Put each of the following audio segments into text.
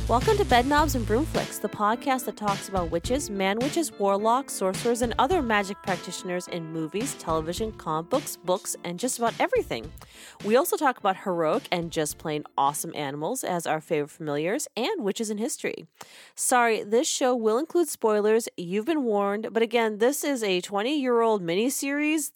Welcome to Bedknobs and Broomflicks, the podcast that talks about witches, man-witches, warlocks, sorcerers, and other magic practitioners in movies, television, comic books, books, and just about everything. We also talk about heroic and just plain awesome animals as our favorite familiars, and witches in history. Sorry, this show will include spoilers. You've been warned, but again, this is a 20-year-old miniseries,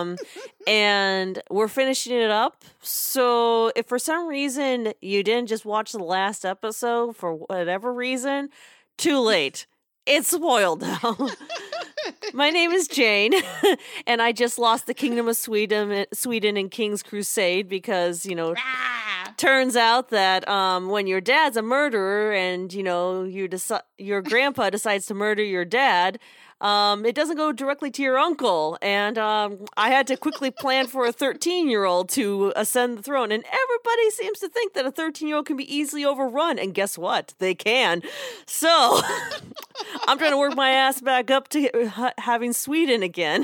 and we're finishing it up. So if for some reason you didn't just watch the last episode for whatever reason, too late. It's spoiled now. My name is Jane, and I just lost the Kingdom of Sweden in King's Crusade because, turns out that when your dad's a murderer and, your grandpa decides to murder your dad, it doesn't go directly to your uncle. And I had to quickly plan for a 13-year-old to ascend the throne. And everybody seems to think that a 13-year-old can be easily overrun. And guess what? They can. So I'm trying to work my ass back up to having Sweden again.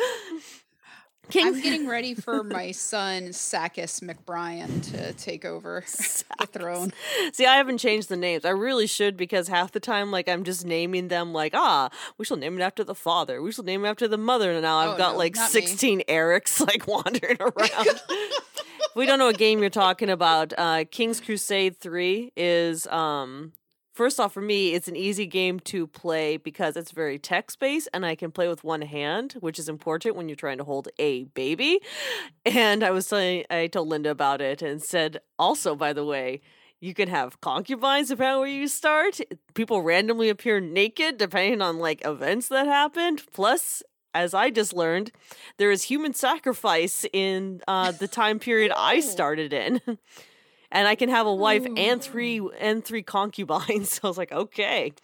I'm getting ready for my son, Sakis McBrien, to take over the throne. See, I haven't changed the names. I really should, because half the time, I'm just naming them we shall name it after the father. We shall name it after the mother. And now I've got 16 me. Erics wandering around. If we don't know what game you're talking about, King's Crusade 3 is... First off, for me, it's an easy game to play because it's very text-based and I can play with one hand, which is important when you're trying to hold a baby. And I told Linda about it and said, also, by the way, you can have concubines depending on where you start. People randomly appear naked depending on events that happened. Plus, as I just learned, there is human sacrifice in the time period I started in. And I can have a wife and three concubines. So I was like, okay.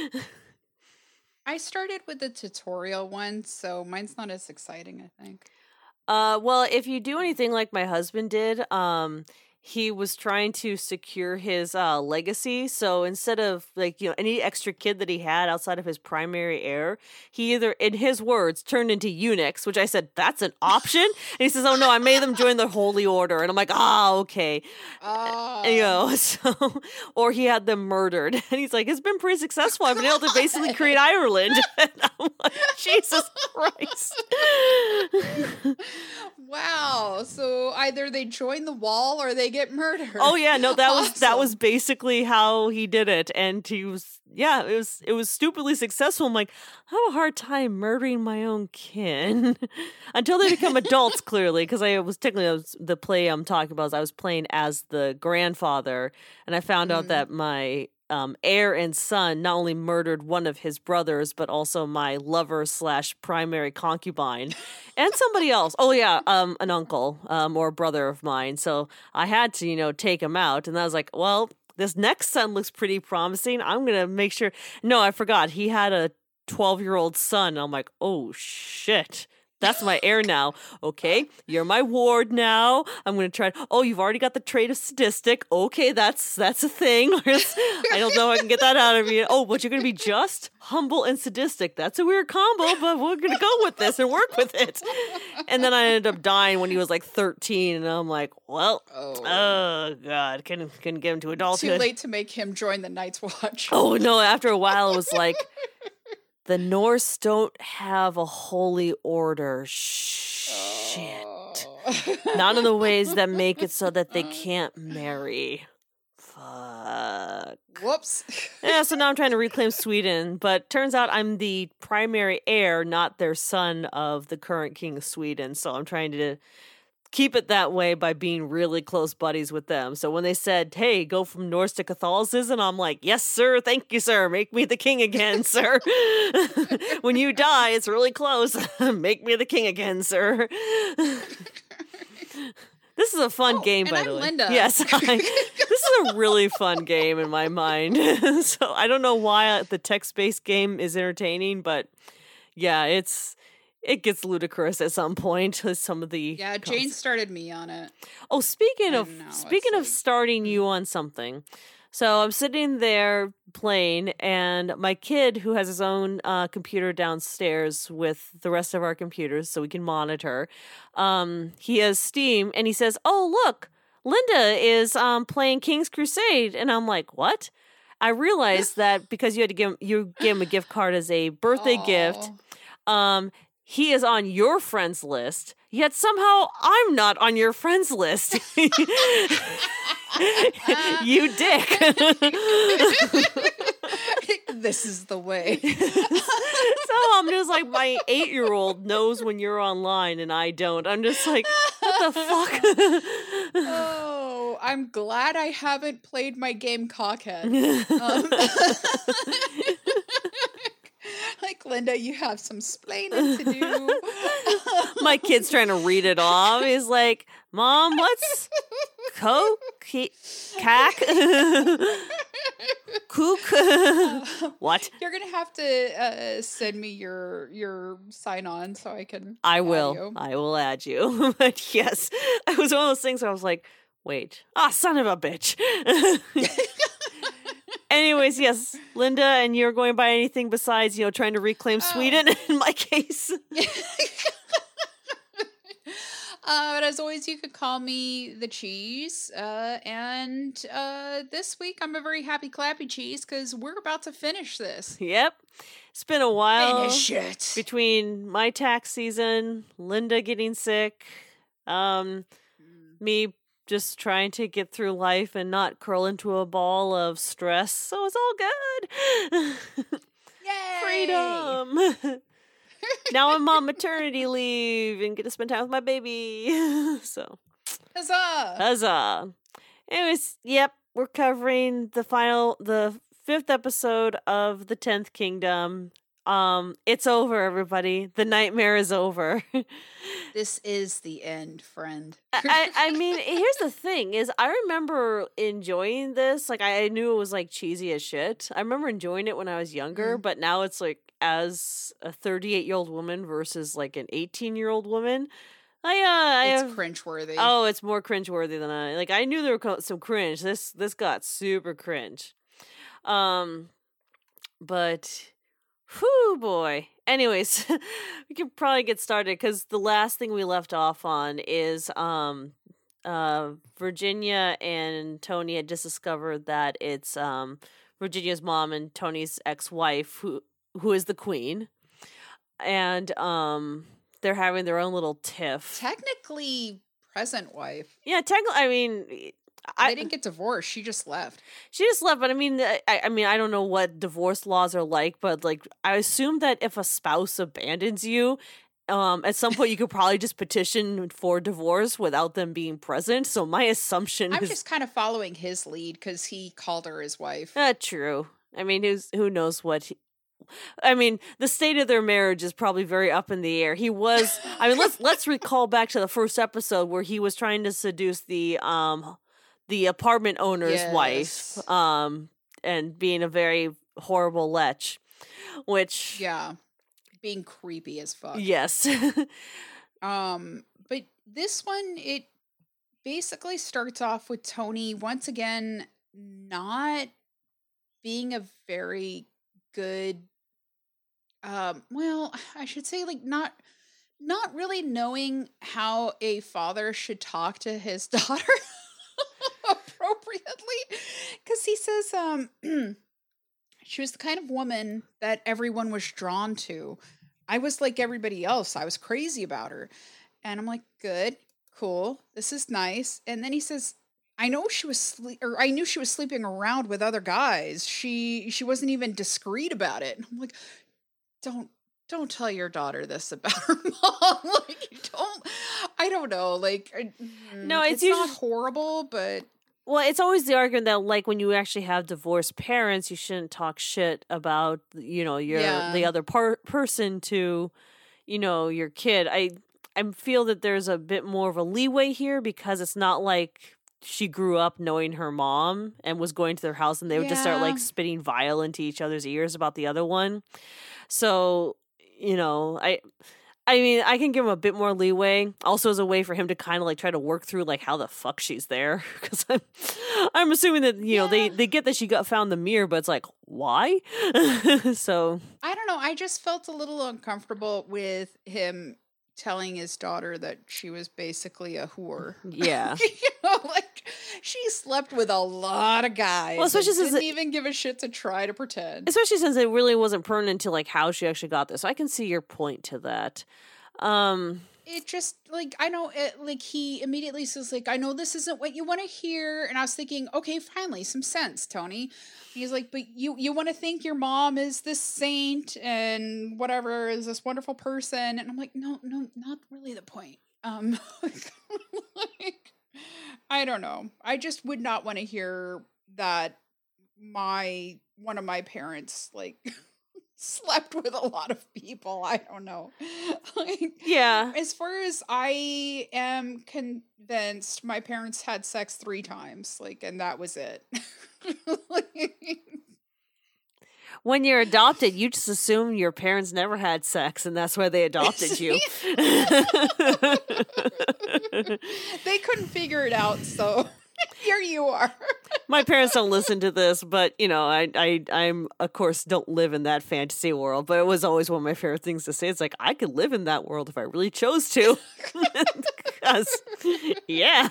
I started with the tutorial one, so mine's not as exciting, I think. Well, if you do anything like my husband did, he was trying to secure his legacy. So instead of any extra kid that he had outside of his primary heir, he either, in his words, turned into eunuchs, which I said, that's an option. And he says, oh no, I made them join the Holy Order. And I'm like, okay. Or he had them murdered. And he's like, it's been pretty successful. I've been able to basically create Ireland. And I'm like, Jesus Christ. Wow. So either they join the wall or they get murdered. Oh yeah, no, that was basically how he did it, and he was it was stupidly successful. I'm like, I have a hard time murdering my own kin until they become adults, clearly, because the play I'm talking about is I was playing as the grandfather, and I found out that my heir and son not only murdered one of his brothers, but also my lover / primary concubine and somebody else. Oh yeah, an uncle or a brother of mine. So I had to, take him out. And I was like, well, this next son looks pretty promising. I'm going to make sure. No, I forgot. He had a 12-year-old son. I'm like, oh shit. That's my heir now. Okay, you're my ward now. I'm going to try. Oh, you've already got the trait of sadistic. Okay, that's a thing. I don't know if I can get that out of you. Oh, but you're going to be just, humble, and sadistic. That's a weird combo, but we're going to go with this and work with it. And then I ended up dying when he was 13, and I'm like, well, oh God, couldn't get him to adulthood. Too late to make him join the Night's Watch. Oh no! After a while, it was like, the Norse don't have a holy order. Shit. None of the ways that make it so that they can't marry. Fuck. Whoops. Yeah, so now I'm trying to reclaim Sweden, but turns out I'm the primary heir, not their son of the current king of Sweden. So I'm trying to keep it that way by being really close buddies with them. So when they said, hey, go from Norse to Catholicism, I'm like, yes, sir. Thank you, sir. Make me the king again, sir. When you die, it's really close. Make me the king again, sir. This is a fun game, by the way. Linda. Yes, this is a really fun game in my mind. So I don't know why the text-based game is entertaining, but yeah, it gets ludicrous at some point. Some of the Jane started me on it. Oh, speaking of starting you on something, so I'm sitting there playing, and my kid, who has his own computer downstairs with the rest of our computers, so we can monitor. He has Steam, and he says, "Oh, look, Linda is playing King's Crusade," and I'm like, "What?" I realized that because you gave him a gift card as a birthday gift, he is on your friends list, yet somehow I'm not on your friends list. You dick. This is the way. So I'm just like, my 8-year-old knows when you're online and I don't. I'm just like, what the fuck? Oh, I'm glad I haven't played my game Cockhead. Like, Linda, you have some splaining to do. My kid's trying to read it off. He's like, Mom, what's cack? Kook? What? You're gonna have to send me your sign on so I can. I will add you. But yes, it was one of those things where I was like, wait, son of a bitch. Anyways, yes, Linda, and you're going by anything besides, trying to reclaim Sweden in my case. But as always, you could call me the cheese. And this week, I'm a very happy clappy cheese because we're about to finish this. Yep. It's been a while. Finish it. Between my tax season, Linda getting sick, me just trying to get through life and not curl into a ball of stress. So it's all good. Yay! Freedom. Now I'm on maternity leave and get to spend time with my baby. So, huzzah! Anyways, yep, we're covering the 5th episode of the 10th Kingdom. It's over, everybody. The nightmare is over. This is the end, friend. I mean, here's the thing: is I remember enjoying this. Like, I knew it was like cheesy as shit. I remember enjoying it when I was younger, but now it's like, as a 38-year-old woman versus like an 18-year-old woman, it's cringeworthy. Oh, it's more cringeworthy than I knew there were some cringe. This got super cringe. But whew, boy. Anyways, we can probably get started because the last thing we left off on is Virginia and Tony had just discovered that it's Virginia's mom and Tony's ex-wife who is the queen, and they're having their own little tiff. Technically, present wife. Yeah, technically. I mean, they didn't get divorced. She just left. But I mean, I don't know what divorce laws are like, but like, I assume that if a spouse abandons you, at some point you could probably just petition for divorce without them being present. So my assumption I'm just kind of following his lead because he called her his wife. True. I mean, who knows what. The state of their marriage is probably very up in the air. He was. I mean, let's recall back to the first episode where he was trying to seduce the apartment owner's wife, and being a very horrible lech, which being creepy as fuck. Yes. But this one, it basically starts off with Tony once again not being a very good, I should say, like, not really knowing how a father should talk to his daughter appropriately, because he says she was the kind of woman that everyone was drawn to. I was like everybody else. I was crazy about her. And I'm like, good, cool, this is nice. And then he says, I knew she was sleeping around with other guys. She wasn't even discreet about it. And I'm like, don't tell your daughter this about her mom. Like, I don't know. Like, no, it's not horrible, but. Well, it's always the argument that, like, when you actually have divorced parents, you shouldn't talk shit about, the other person to, your kid. I feel that there's a bit more of a leeway here because it's not like she grew up knowing her mom and was going to their house and they would just start, like, spitting vile into each other's ears about the other one. So, I mean, I can give him a bit more leeway. Also, as a way for him to kind of like try to work through like how the fuck she's there, because I'm assuming that they get that she found the mirror, but it's like, why? So I don't know. I just felt a little uncomfortable with him telling his daughter that she was basically a whore. Yeah, like She slept with a lot of guys. Well, especially since didn't even give a shit to try to pretend. Especially since it really wasn't pertinent to like how she actually got this. So I can see your point to that. It just like I know it like he immediately says like I know this isn't what you want to hear, and I was thinking, okay, finally some sense, Tony. He's like, but you want to think your mom is this saint and whatever, is this wonderful person, and I'm like, no, not really the point. Like, I don't know. I just would not want to hear that one of my parents like slept with a lot of people. I don't know. Like, yeah. as far as I am convinced, my parents had sex 3 times, like, and that was it. Like, When you're adopted, you just assume your parents never had sex, and that's why they adopted you. they couldn't figure it out, so here you are. My parents don't listen to this, but you know, I'm of course don't live in that fantasy world. But it was always one of my favorite things to say. It's like I could live in that world if I really chose to. Because, yeah.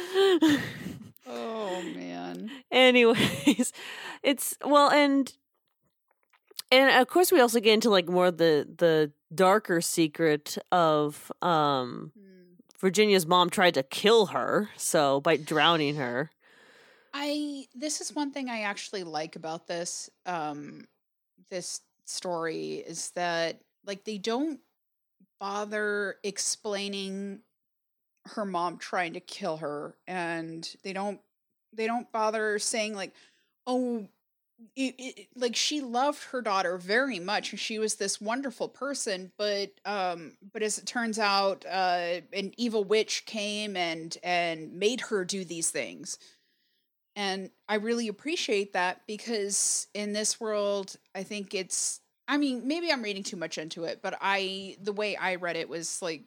Oh man. Anyways, it's well, and of course we also get into like more of the darker secret of Virginia's mom tried to kill her, so by drowning her. This is one thing I actually like about this this story is that like they don't bother explaining her mom trying to kill her, and they don't bother saying like, oh, like she loved her daughter very much and she was this wonderful person, but as it turns out an evil witch came and made her do these things. And I really appreciate that, because in this world, I think it's, I mean, maybe I'm reading too much into it, but the way I read it was like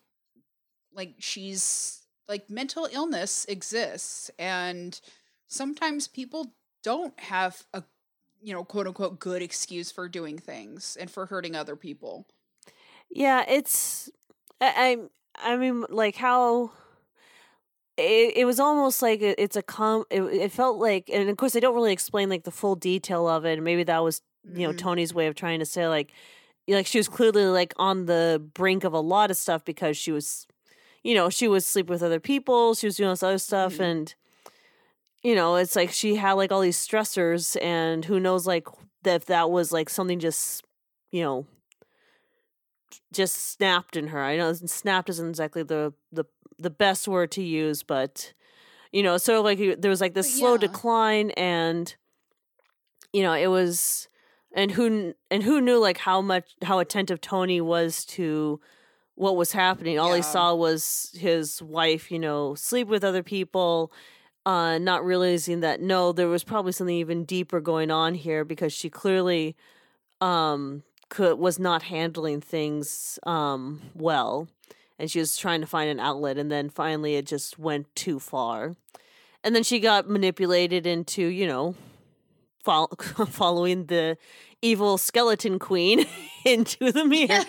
she's like mental illness exists, and sometimes people don't have a, you know, quote unquote good excuse for doing things and for hurting other people. Yeah, it's, I mean, like how it was almost like it's it felt like, and of course they don't really explain like the full detail of it, and maybe that was, you know, Tony's way of trying to say like she was clearly like on the brink of a lot of stuff, because she was, you know, she was sleeping with other people, she was doing this other stuff, and you know, it's like she had like all these stressors, and who knows like if that was like something just, you know, just snapped in her. I know snapped isn't exactly the best word to use, but you know, so like there was like this slow decline, and you know, it was, and who knew like how attentive Tony was to what was happening. All he saw was his wife, you know, sleep with other people, not realizing that no, there was probably something even deeper going on here, because she clearly was not handling things well, and she was trying to find an outlet, and then finally it just went too far, and then she got manipulated into, you know, following the evil skeleton queen into the mirror.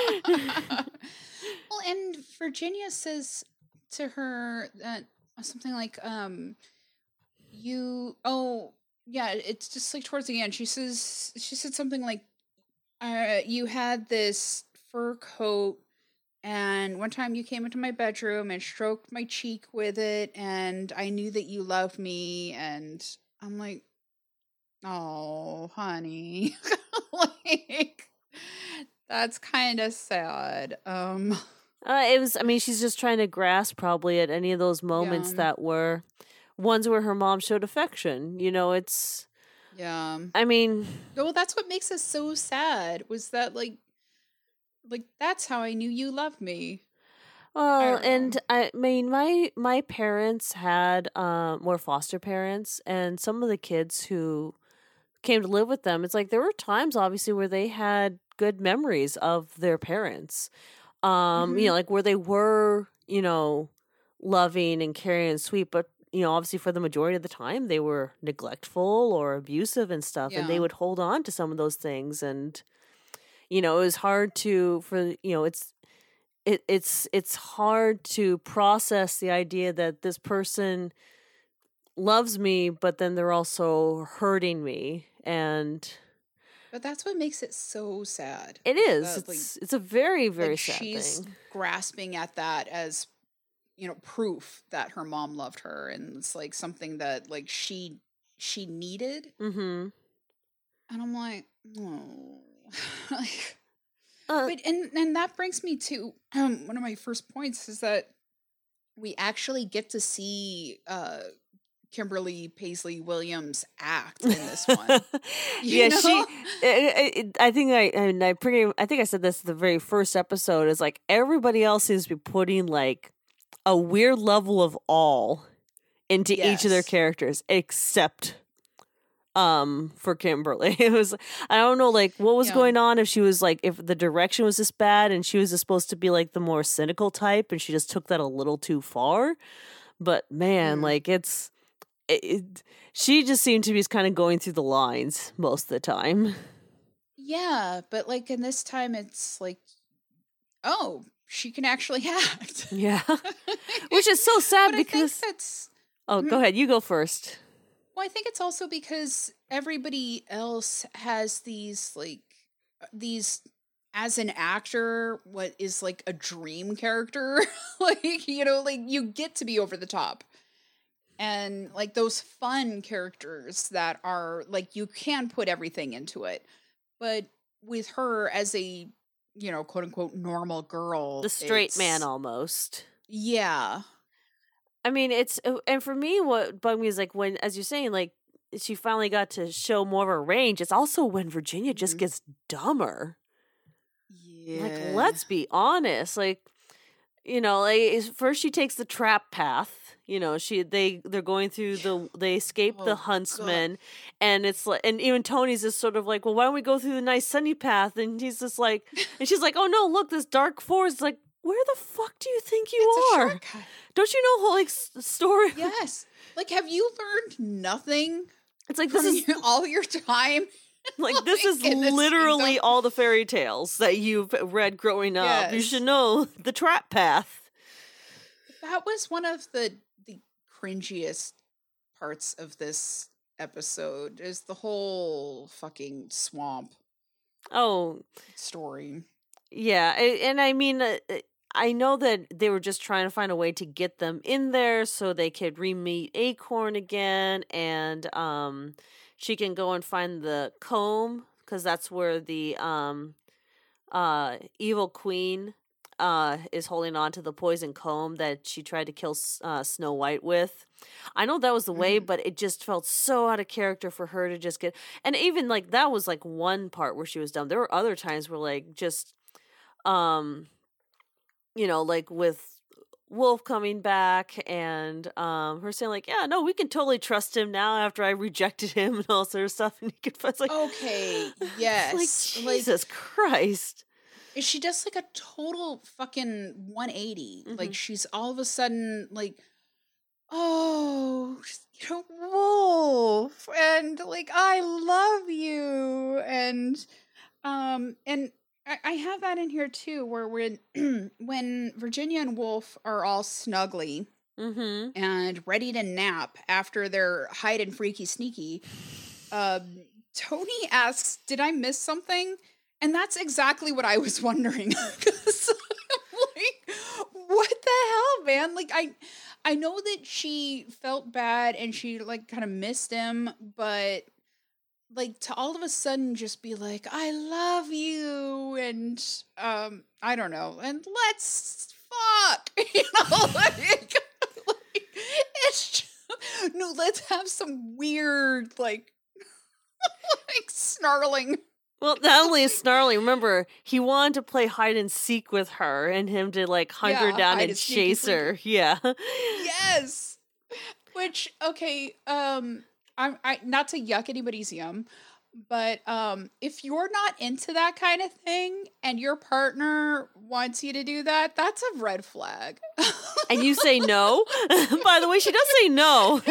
Well, and Virginia says to her that something like, it's just like towards the end, she said something like, you had this fur coat, and one time you came into my bedroom and stroked my cheek with it, and I knew that you loved me. And I'm like, oh, honey. Like, that's kind of sad. It was, I mean, she's just trying to grasp probably at any of those moments that were ones where her mom showed affection. You know, it's, I mean, well, that's what makes us so sad, was that like that's how I knew you loved me. Well, and I mean, my parents had were foster parents, and some of the kids who came to live with them, it's like there were times obviously where they had good memories of their parents. You know, like where they were, you know, loving and caring and sweet, but you know, obviously for the majority of the time they were neglectful or abusive and stuff, and they would hold on to some of those things, and you know, it was hard to, for, you know, it's hard to process the idea that this person loves me, but then they're also hurting me. And But that's what makes it so sad. it is. Like, It's a very, very sad she's thing. grasping at that as, proof that her mom loved her, and it's like something that like she needed. Mm-hmm. And I'm like, oh. Like, Uh, but and that brings me to one of my first points is that we actually get to see Kimberly Paisley Williams act in this one. Yeah, I think I think I said this the very first episode is like everybody else seems to be putting like a weird level of awe into each of their Yes. characters except for Kimberly. It was, I don't know like what was Yeah. going on, if she was like, if the direction was this bad and she was just supposed to be like the more cynical type and she just took that a little too far. But man, like she just seemed to be kind of going through the lines most of the time. Yeah, but like in this time it's like, oh, she can actually act. Yeah. Which is so sad But because I think that's oh, go ahead, you go first. well, I think it's also because everybody else has these as an actor, what is like a dream character. Like, like you get to be over the top. And like those fun characters that are like you can put everything into it. But with her as a, quote unquote normal girl, The straight it's- man almost. Yeah. I mean, it's, and for me, what bugged me is like when, as you're saying, like she finally got to show more of her range. It's also when Virginia just gets dumber. Yeah. Like, let's be honest. Like, like first she takes the trap path. They're going through they escape the Oh, huntsman, and it's like, and even Tony's just sort of like, well, why don't we go through the nice sunny path? And he's just like, and she's like, oh no, look, this dark forest. Like, where the fuck do you think you It's a are? shortcut. Don't you know like story? Yes. Like, have you learned nothing It's like from this is all your time? like this is in this literally kingdom? all the fairy tales that you've read growing up. You Yes. should know the trap path. That was one of the cringiest parts of this episode is the whole fucking swamp Oh, story. yeah, and I mean, I know that they were just trying to find a way to get them in there so they could re-meet Acorn again, and she can go and find the comb because that's where the evil queen is holding on to the poison comb that she tried to kill Snow White with. I know that was the way, but it just felt so out of character for her to just get. And even like that was like one part where she was dumb. There were other times where like just, like with Wolf coming back and her saying like, yeah, no, we can totally trust him now after I rejected him and all sort of stuff. And he confessed like, Okay, yes. like Jesus Christ. She does like a total fucking 180. Like she's all of a sudden like, oh, Wolf, and like I love you, and I have that in here too, where when Virginia and Wolf are all snuggly and ready to nap after their hide and freaky sneaky, Tony asks, "Did I miss something?" And that's exactly what I was wondering. 'Cause I'm like, what the hell, man? Like, I know that she felt bad and she like kind of missed him, but like to all of a sudden just be like, I love you, and I don't know, and let's fuck, like it's just, no, let's have some weird like like snarling. Well, not only is snarling, remember, he wanted to play hide and seek with her and him to like hunt her down hide and and sneak chase and her. Yeah. Yes. Which, okay, I not to yuck anybody's yum, but if you're not into that kind of thing and your partner wants you to do that, that's a red flag. And you say no? By the way, she does say no.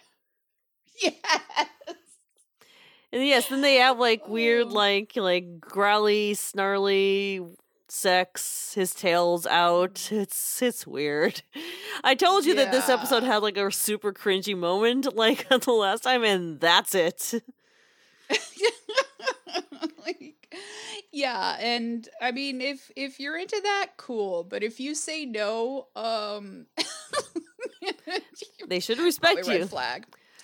Yes. And yes, then they have like weird, like growly, snarly sex, his tail's out. It's weird. I told you that this episode had like a super cringy moment like the last time, and that's it. Like, yeah, and I mean, if you're into that, cool. But if you say no, they should respect you. Red flag.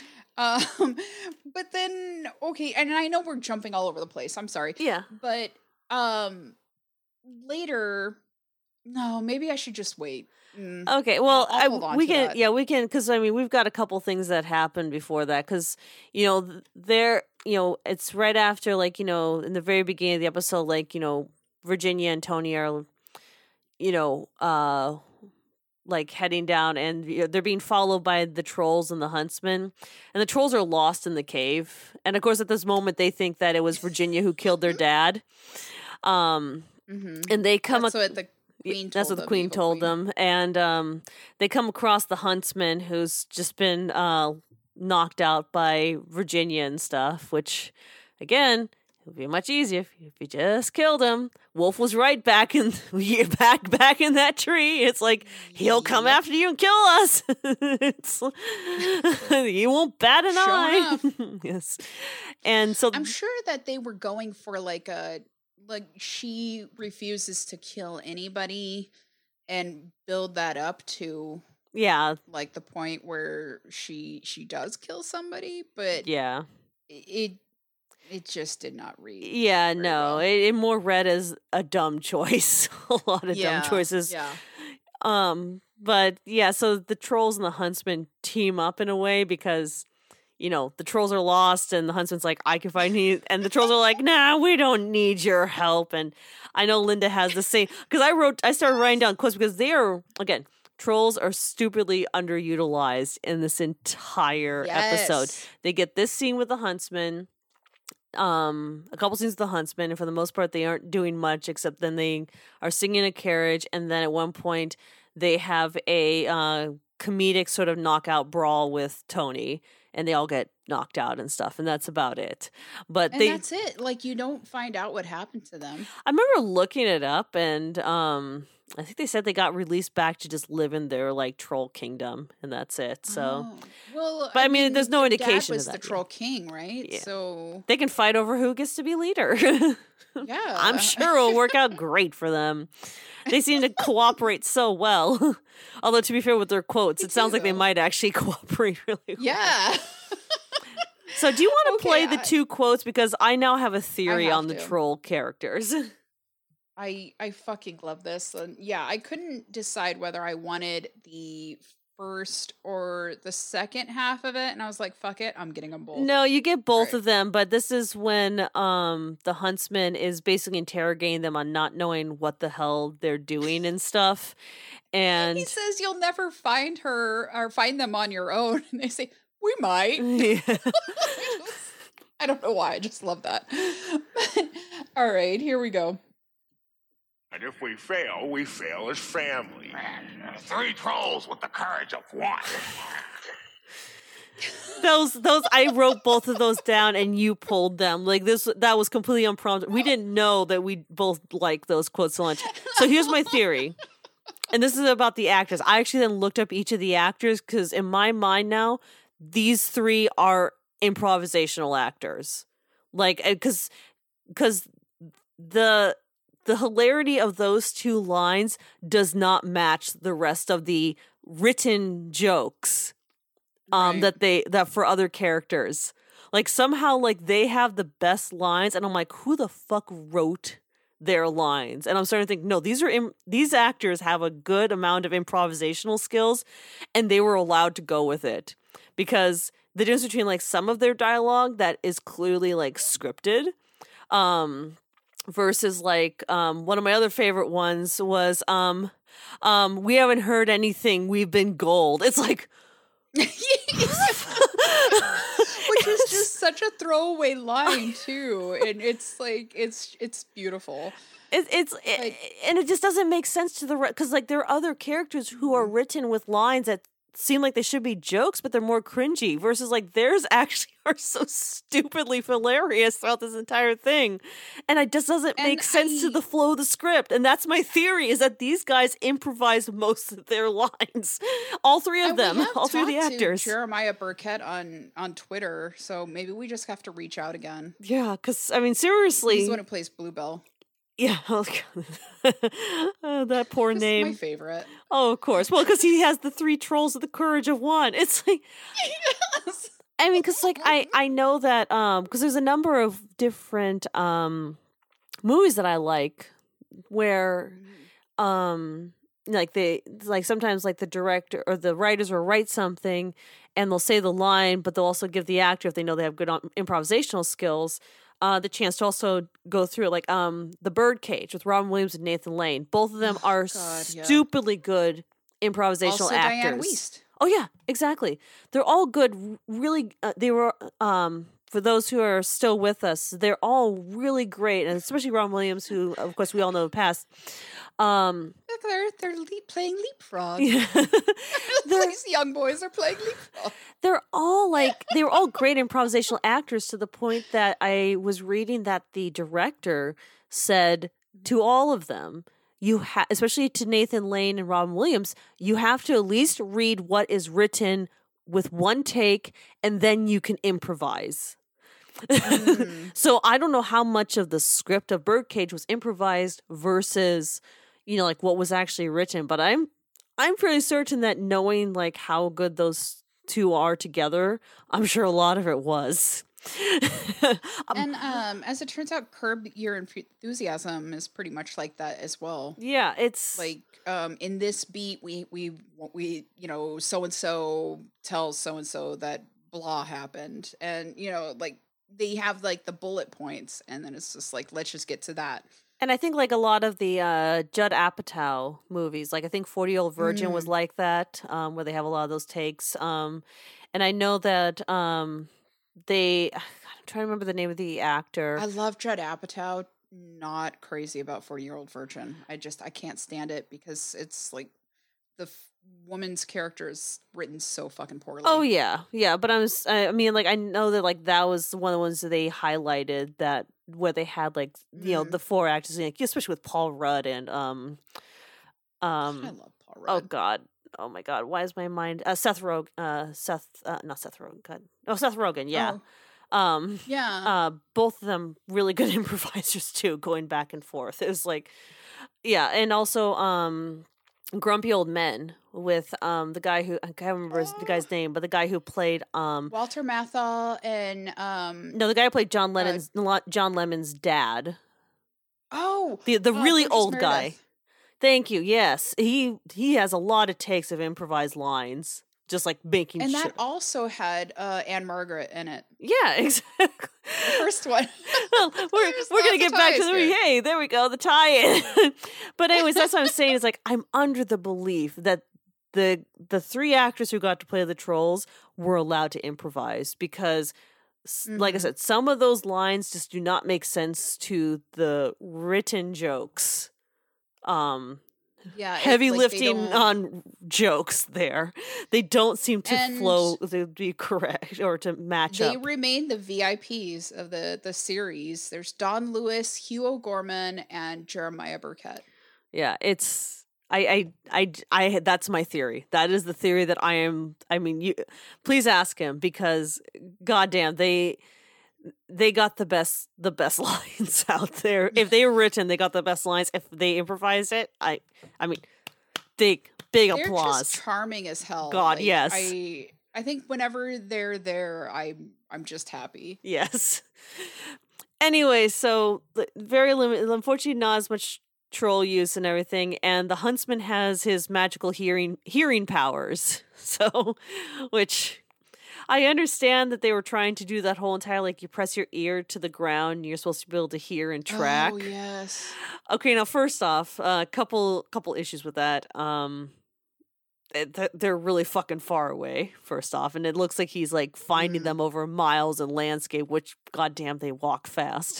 But then okay, and I know we're jumping all over the place. I'm sorry. Yeah. But later, no, maybe I should just wait. Okay, well, I'll hold on we to can, that. yeah, we can, because I mean, we've got a couple things that happened before that, because it's right after, like, in the very beginning of the episode, like, Virginia and Tony are, like heading down, and they're being followed by the trolls and the huntsmen, and the trolls are lost in the cave, and of course, at this moment, they think that it was Virginia who killed their dad, and they come. That's what the Queen That's what the Queen told them. And they come across the huntsman who's just been knocked out by Virginia and stuff, which, again, it would be much easier if you just killed him. Wolf was right back in back in that tree. It's like, he'll come after you and kill us. You won't bat an eye. Yes. And so I'm sure that they were going for like she refuses to kill anybody and build that up to like the point where she does kill somebody, but it just did not read. Yeah, no, well. it more read as a dumb choice. A lot of dumb choices. Yeah. But yeah, so the trolls and the huntsman team up in a way because the trolls are lost and the huntsman's like, I can find you. And the trolls are like, nah, we don't need your help. And I know Linda has the same, because I started writing down quotes because they are, again, trolls are stupidly underutilized in this entire episode. They get this scene with the huntsman, a couple scenes with the huntsman, and for the most part, they aren't doing much except then they are singing in a carriage. And then at one point, they have a comedic sort of knockout brawl with Tony. And they all get knocked out and stuff, and that's about it. But that's it. Like, you don't find out what happened to them. I remember looking it up, and I think they said they got released back to just live in their like troll kingdom, and that's it. So, well, but I mean, there's no indication was of that. The troll king, right? Yeah. So they can fight over who gets to be leader. Yeah, I'm sure it'll work out great for them. They seem to cooperate so well. Although, to be fair with their quotes, it sounds like they might actually cooperate really well. Yeah. So do you want to play the two quotes? Because I now have a theory on the troll characters. I fucking love this. And yeah, I couldn't decide whether I wanted the first or the second half of it, and I was like, fuck it, I'm getting them both. No, you get both of them, but this is when the huntsman is basically interrogating them on not knowing what the hell they're doing and stuff. And he says you'll never find her or find them on your own, and they say, we might. I don't know why, I just love that. All right, here we go. And if we fail as family. 3 trolls with the courage of one. Those I wrote both of those down and you pulled them. Like that was completely unprompted. We didn't know that we both like those quotes so much. So here's my theory. And this is about the actors. I actually then looked up each of the actors because in my mind now, these 3 are improvisational actors. Like, because the hilarity of those 2 lines does not match the rest of the written jokes that for other characters. Like somehow like they have the best lines and I'm like, who the fuck wrote their lines? And I'm starting to think, no, these actors have a good amount of improvisational skills and they were allowed to go with it. Because the difference between like some of their dialogue that is clearly like scripted, versus like one of my other favorite ones was we haven't heard anything, we've been gold. It's like which was just such a throwaway line too, and it's like it's beautiful. And it just doesn't make sense to the because like there are other characters who are written with lines that seem like they should be jokes, but they're more cringy versus like theirs actually are so stupidly hilarious throughout this entire thing. And it just doesn't make sense to the flow of the script. And that's my theory, is that these guys improvise most of their lines. All three of them, all three of the actors. Jeremiah Burkett on Twitter, so maybe we just have to reach out again. Yeah, because, I mean, seriously. He's the one who plays Bluebell. Yeah, that poor name. My favorite. Oh, of course. Well, because he has the 3 trolls of the courage of one. It's like, Yes. I mean, because like I know that because there's a number of different movies that I like where like sometimes like the director or the writers will write something and they'll say the line, but they'll also give the actor, if they know they have good improvisational skills, the chance to also go through it, like The Birdcage with Robin Williams and Nathan Lane. Both of them are stupidly good improvisational also actors. Diane Wiest. Oh yeah, exactly. They're all good. Really, they were. For those who are still with us, they're all really great, and especially Robin Williams, who of course we all know the past. They're playing leapfrog. Yeah. These young boys are playing leapfrog. They were all great improvisational actors, to the point that I was reading that the director said to all of them, especially to Nathan Lane and Robin Williams, you have to at least read what is written with one take, and then you can improvise. So I don't know how much of the script of Birdcage was improvised versus, like what was actually written, but I'm pretty certain that, knowing like how good those two are together, I'm sure a lot of it was. And as it turns out, Curb Your Enthusiasm is pretty much like that as well. Yeah, it's like in this beat, we so and so tells so and so that blah happened, and like they have like the bullet points, and then it's just like, let's just get to that. And I think like a lot of the Judd Apatow movies, like I think 40-Year-Old Virgin was like that, where they have a lot of those takes. And I know that I'm trying to remember the name of the actor. I love Judd Apatow. Not crazy about 40-Year-Old Virgin. I can't stand it because it's like the woman's character is written so fucking poorly. Oh yeah, but I mean, like I know that like that was one of the ones that they highlighted, that where they had like the 4 actors, like, especially with Paul Rudd and I love Paul Rudd. Oh God. Oh my God, why is my mind Seth Rogen, not Seth Rogen, God. Oh, Seth Rogen, yeah. Both of them really good improvisers too, going back and forth. It was like, yeah, and also Grumpy Old Men with the guy who, I can't remember the guy's name, but the guy who played Walter Matthau and no, the guy who played John Lemon's dad. Oh, the really Curtis old Meredith. guy. Thank you. Yes, he has a lot of takes of improvised lines, just like making. And that also had Anne Margaret in it. Yeah, exactly. The first one. Well, we're gonna get back to hey, there we go, the tie-in. But anyways, that's what I'm saying. Is like I'm under the belief that the 3 actors who got to play the trolls were allowed to improvise, because, like I said, some of those lines just do not make sense to the written jokes. Heavy lifting on jokes there. They don't seem to flow, to be correct or to match up. They remain the VIPs of the series. There's Don Lewis, Hugh O'Gorman, and Jeremiah Burkett. Yeah, it's I that's my theory. That is the theory that you please ask him, because goddamn, they got the best lines out there. If they were written, they got the best lines. If they improvised it, I mean, big They're applause. Just charming as hell. God, yes. I think whenever they're there, I'm just happy. Yes. Anyway, so very limited. Unfortunately, not as much troll use and everything. And the huntsman has his magical hearing powers. So, which. I understand that they were trying to do that whole entire, like, you press your ear to the ground and you're supposed to be able to hear and track. Oh, yes. Okay, now, first off, a couple issues with that. They're really fucking far away, first off. And it looks like he's, like, finding them over miles in landscape, which, goddamn, they walk fast.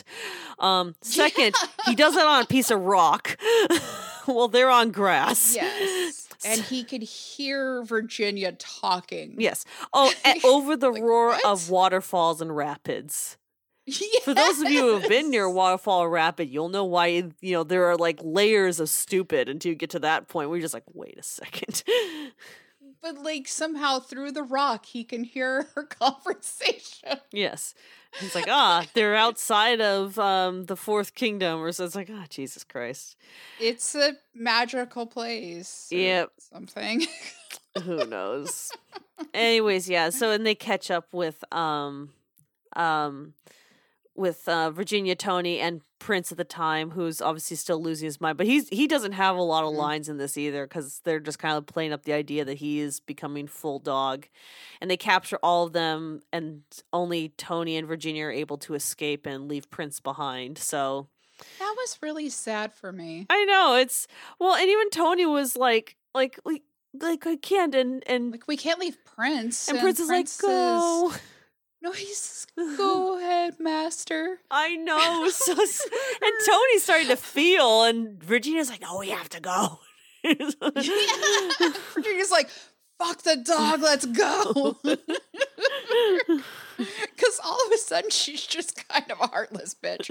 Second, he does it on a piece of rock. Well, they're on grass. Yes. And he could hear Virginia talking. Yes. Oh, over the Like, roar what? of waterfalls and rapids. Yes! For those of you who have been near Waterfall or Rapid, you'll know why, there are like layers of stupid until you get to that point where you're just like, wait a second. But like somehow through the rock, he can hear her conversation. Yes. He's like, they're outside of the Fourth Kingdom, or so it's like, Jesus Christ. It's a magical place. Or Yep. something. Who knows? Anyways, yeah. So, and they catch up with Virginia, Tony, and Prince at the time, who's obviously still losing his mind. But he doesn't have a lot of lines in this either, because they're just kind of playing up the idea that he is becoming full dog. And they capture all of them, and only Tony and Virginia are able to escape and leave Prince behind. So That was really sad for me. I know, and even Tony was like I can't, and Like, we can't leave Prince. and Prince is like, go. No, he's go ahead, master. I know. And Tony's starting to feel, and Virginia's like, no, we have to go. Virginia's like, fuck the dog, let's go. Because all of a sudden, she's just kind of a heartless bitch.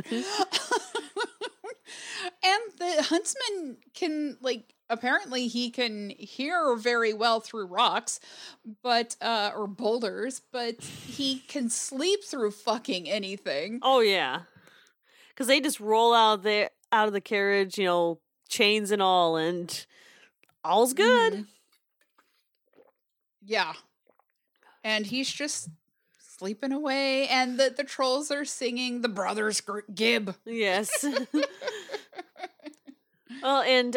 And the huntsman can, apparently he can hear very well through rocks, but, or boulders, but he can sleep through fucking anything. Oh, yeah. Because they just roll out of the carriage, chains and all, and all's good. Mm-hmm. Yeah. And he's just sleeping away, and the trolls are singing the Brothers Gibb. Yes. Well, and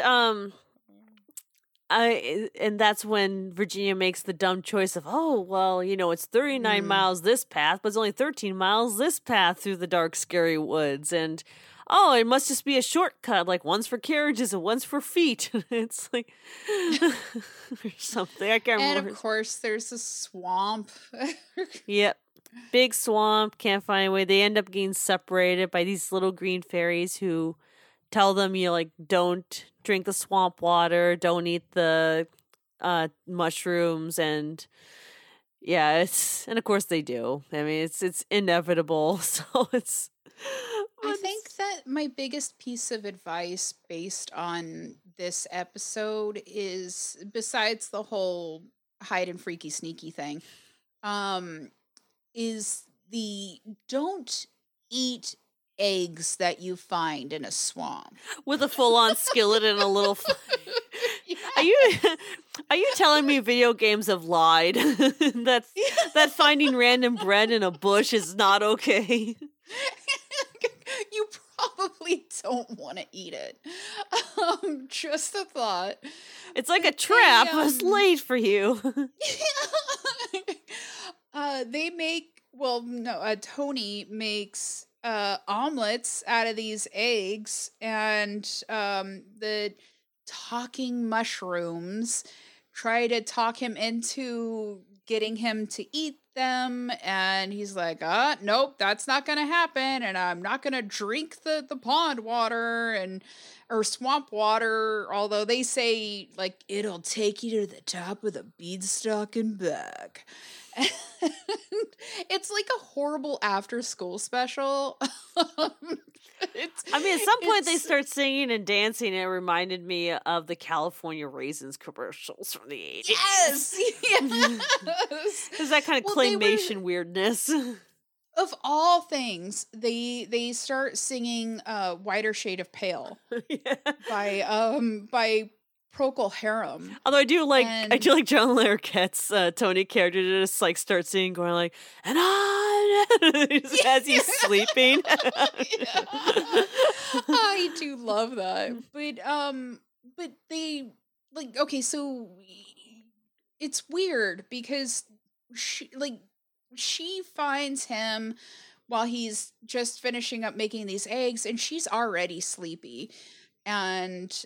and that's when Virginia makes the dumb choice of, it's 39 miles this path, but it's only 13 miles this path through the dark, scary woods, and it must just be a shortcut, like one's for carriages and one's for feet. It's like or something. I can't remember. And of course, there's a swamp. Yep. Big swamp, can't find a way. They end up getting separated by these little green fairies who tell them, don't drink the swamp water, don't eat the mushrooms, and and of course they do. I mean, it's inevitable. So it's. I think that my biggest piece of advice based on this episode is, besides the whole hide and freaky sneaky thing, is the don't eat eggs that you find in a swamp with a full-on skillet and a little. Are you telling me video games have lied? that finding random bread in a bush is not okay. You probably don't want to eat it. Just a thought. It's like a trap. I was late for you. Tony makes omelets out of these eggs, and the talking mushrooms try to talk him into getting him to eat them, and he's like, nope, that's not gonna happen, and I'm not gonna drink the pond water or swamp water, although they say, it'll take you to the top of the beanstalk and back. And it's like a horrible after-school special. At some point they start singing and dancing, and it reminded me of the California Raisins commercials from the 80s. Yes! There's that kind of claymation weirdness. Of all things, they start singing Whiter Shade of Pale by Procol Harum. Although I do like John Larroquette's Tony character to just start singing, going like, and as he's sleeping. I do love that, but they okay, so it's weird because she finds him while he's just finishing up making these eggs, and she's already sleepy, and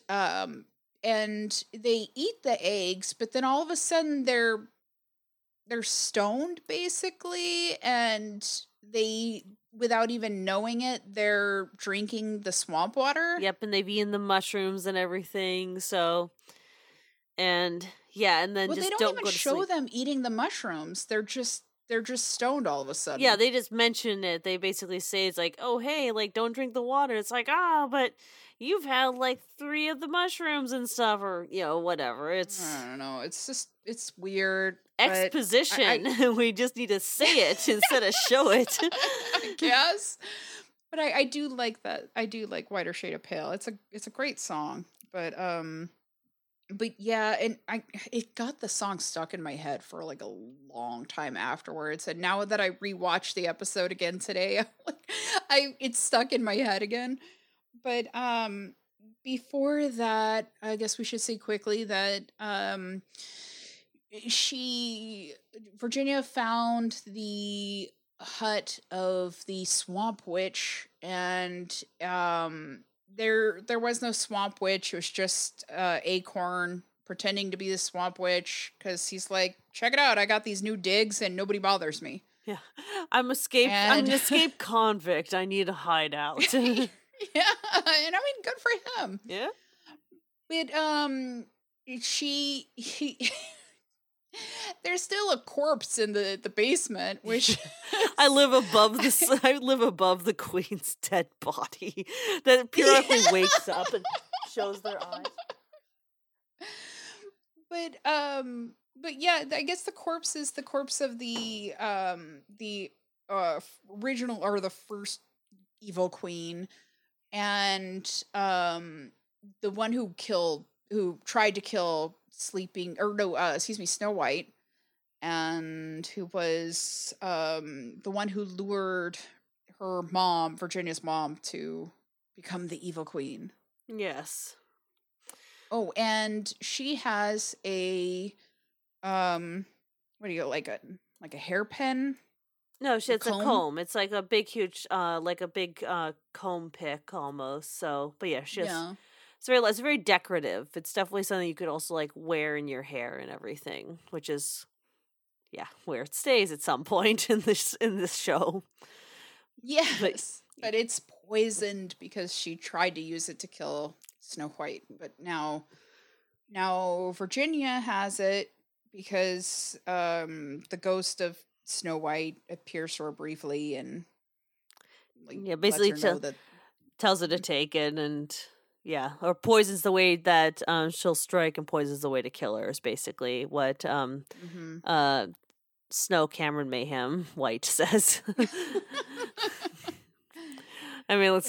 they eat the eggs, but then all of a sudden they're stoned basically, and they, without even knowing it, they're drinking the swamp water. Yep, and they've eaten the mushrooms and everything, so And and then Well, just they don't don't even go to show sleep. them eating the mushrooms. They're just stoned all of a sudden. Yeah, they just mention it. They basically say it's like, oh, hey, like, don't drink the water. It's like, but you've had like 3 of the mushrooms and stuff, or, whatever. It's I don't know. It's weird. exposition. We just need to say it instead of show it. I guess. But I do like that. I do like Whiter Shade of Pale. It's a great song. But yeah, and it got the song stuck in my head for like a long time afterwards. And now that I rewatched the episode again today, it's stuck in my head again. But before that, I guess we should say quickly that Virginia found the hut of the swamp witch, and there was no swamp witch. It was just Acorn pretending to be the swamp witch, because he's like, check it out, I got these new digs and nobody bothers me. Yeah, I'm an escaped convict. I need a hideout. Yeah, and I mean, good for him. Yeah, but there's still a corpse in the basement, which I live above the queen's dead body that periodically wakes up and shows their eyes. But yeah, I guess the corpse is the corpse of the original, or the first evil queen, and the one who tried to kill Snow White, and who was the one who lured her mom, Virginia's mom, to become the evil queen. Yes. Oh, and she has a like a hairpin? No, it's a comb. It's like a big, huge, comb pick almost. So, but yeah, she has. It's very decorative. It's definitely something you could also like wear in your hair and everything, which is, where it stays at some point in this show. Yes, but it's poisoned because she tried to use it to kill Snow White. But now Virginia has it because the ghost of Snow White appears to her briefly and basically tells her to take it, and or poisons the way that she'll strike, and poisons the way to kill her is basically what Snow Cameron Mayhem White says. I mean,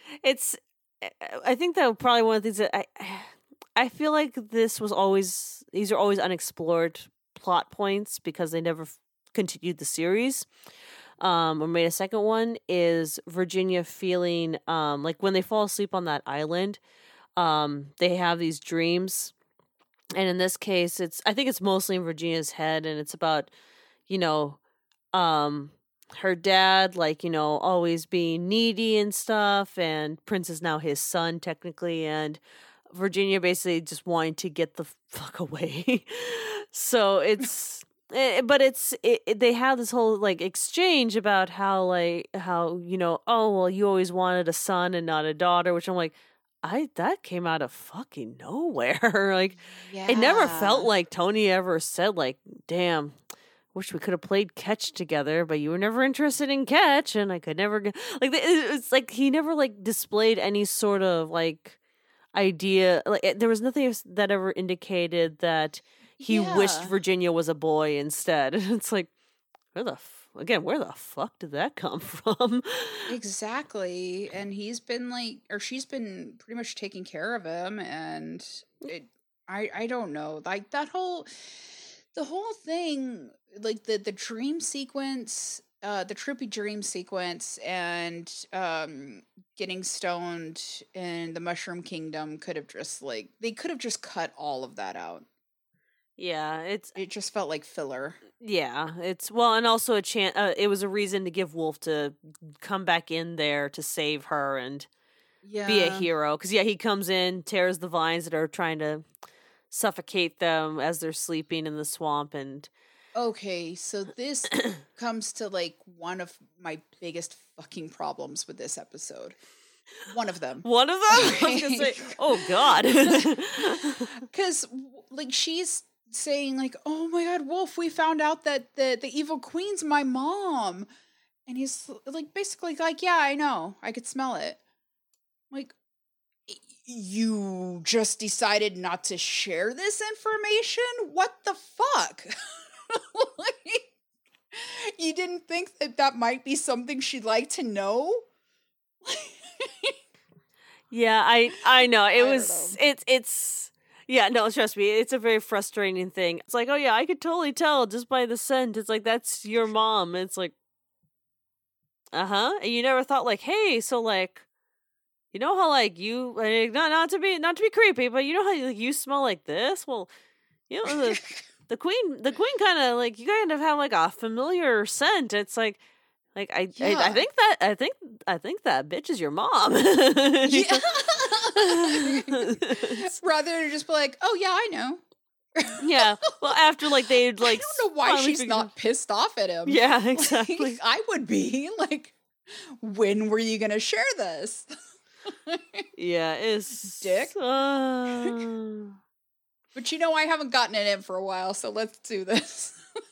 I think that probably one of the things that I feel like these are always unexplored plot points because they never continued the series. Or made a second one, is Virginia feeling like when they fall asleep on that island, they have these dreams, and in this case I think it's mostly in Virginia's head, and it's about her dad always being needy and stuff, and Prince is now his son technically, and Virginia basically just wanting to get the fuck away. So it's they have this whole exchange about how you always wanted a son and not a daughter, which I'm like, that came out of fucking nowhere. It never felt like Tony ever said damn, wish we could have played catch together, but you were never interested in catch, and I could never get it's like he never displayed any sort of idea. There was nothing that ever indicated that he wished Virginia was a boy instead. It's like, where the fuck did that come from? Exactly. And she's been pretty much taking care of him, and I don't know, the whole thing, the dream sequence, the trippy dream sequence, and getting stoned in the Mushroom Kingdom could have just they could have just cut all of that out. Yeah, it just felt like filler. Yeah, and also a chance. It was a reason to give Wolf to come back in there to save her and be a hero. Because he comes in, tears the vines that are trying to suffocate them as they're sleeping in the swamp, and okay, so this comes to one of my biggest fucking problems with this episode. One of them. One of them? I was gonna say, oh God. Because like she's saying like, oh my God, Wolf, we found out that the evil queen's my mom. And he's like, basically like, yeah, I know. I could smell it. Like, you just decided not to share this information? What the fuck? Like, you didn't think that might be something she'd like to know? Yeah, I know. It's yeah, no, trust me, it's a very frustrating thing. It's like, oh yeah, I could totally tell just by the scent. It's like, that's your mom. It's like, and you never thought like, hey, so like, you know how like you like, not to be creepy, but you know how like, you smell like this? Well, you know the queen kind of like, you kind of have like a familiar scent. It's like I think that bitch is your mom. Yeah. Rather than just be like, oh yeah, I know. Yeah. Well, after like they'd like, I don't know why she's not pissed off at him. Yeah, exactly. Like, I would be like, when were you gonna share this? Yeah, it's dick. But you know, I haven't gotten it in for a while, so let's do this.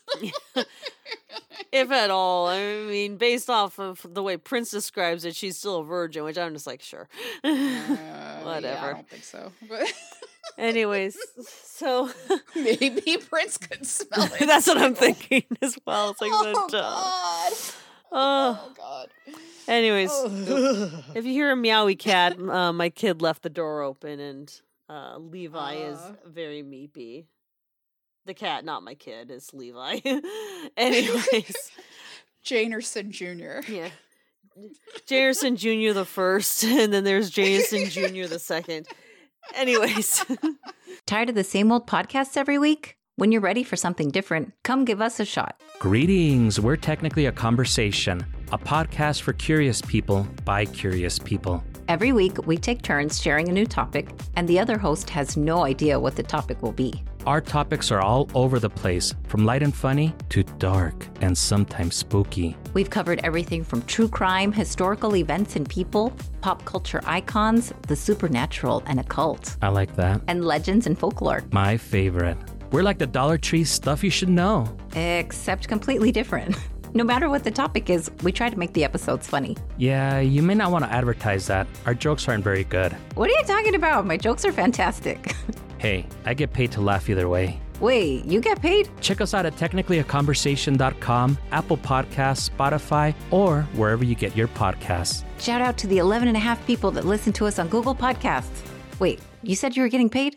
If at all. I mean, based off of the way Prince describes it, she's still a virgin, which I'm just like, sure. Whatever. Yeah, I don't think so. But anyways, so maybe Prince could smell it. That's what I'm thinking as well. It's like, God. Oh God. Anyways, if you hear a meowy cat, my kid left the door open, and Levi is very meepy. The cat, not my kid, is Levi. Anyways. Janerson Jr. Yeah. Janerson Jr. the first, and then there's Janerson Jr. the second. Anyways. Tired of the same old podcasts every week? When you're ready for something different, come give us a shot. Greetings. We're Technically a Conversation, a podcast for curious people by curious people. Every week, we take turns sharing a new topic, and the other host has no idea what the topic will be. Our topics are all over the place, from light and funny to dark and sometimes spooky. We've covered everything from true crime, historical events and people, pop culture icons, the supernatural and occult. I like that. And legends and folklore. My favorite. We're like the Dollar Tree stuff you should know. Except completely different. No matter what the topic is, we try to make the episodes funny. Yeah, you may not want to advertise that. Our jokes aren't very good. What are you talking about? My jokes are fantastic. Hey, I get paid to laugh either way. Wait, you get paid? Check us out at technicallyaconversation.com, Apple Podcasts, Spotify, or wherever you get your podcasts. Shout out to the 11.5 people that listen to us on Google Podcasts. Wait, you said you were getting paid?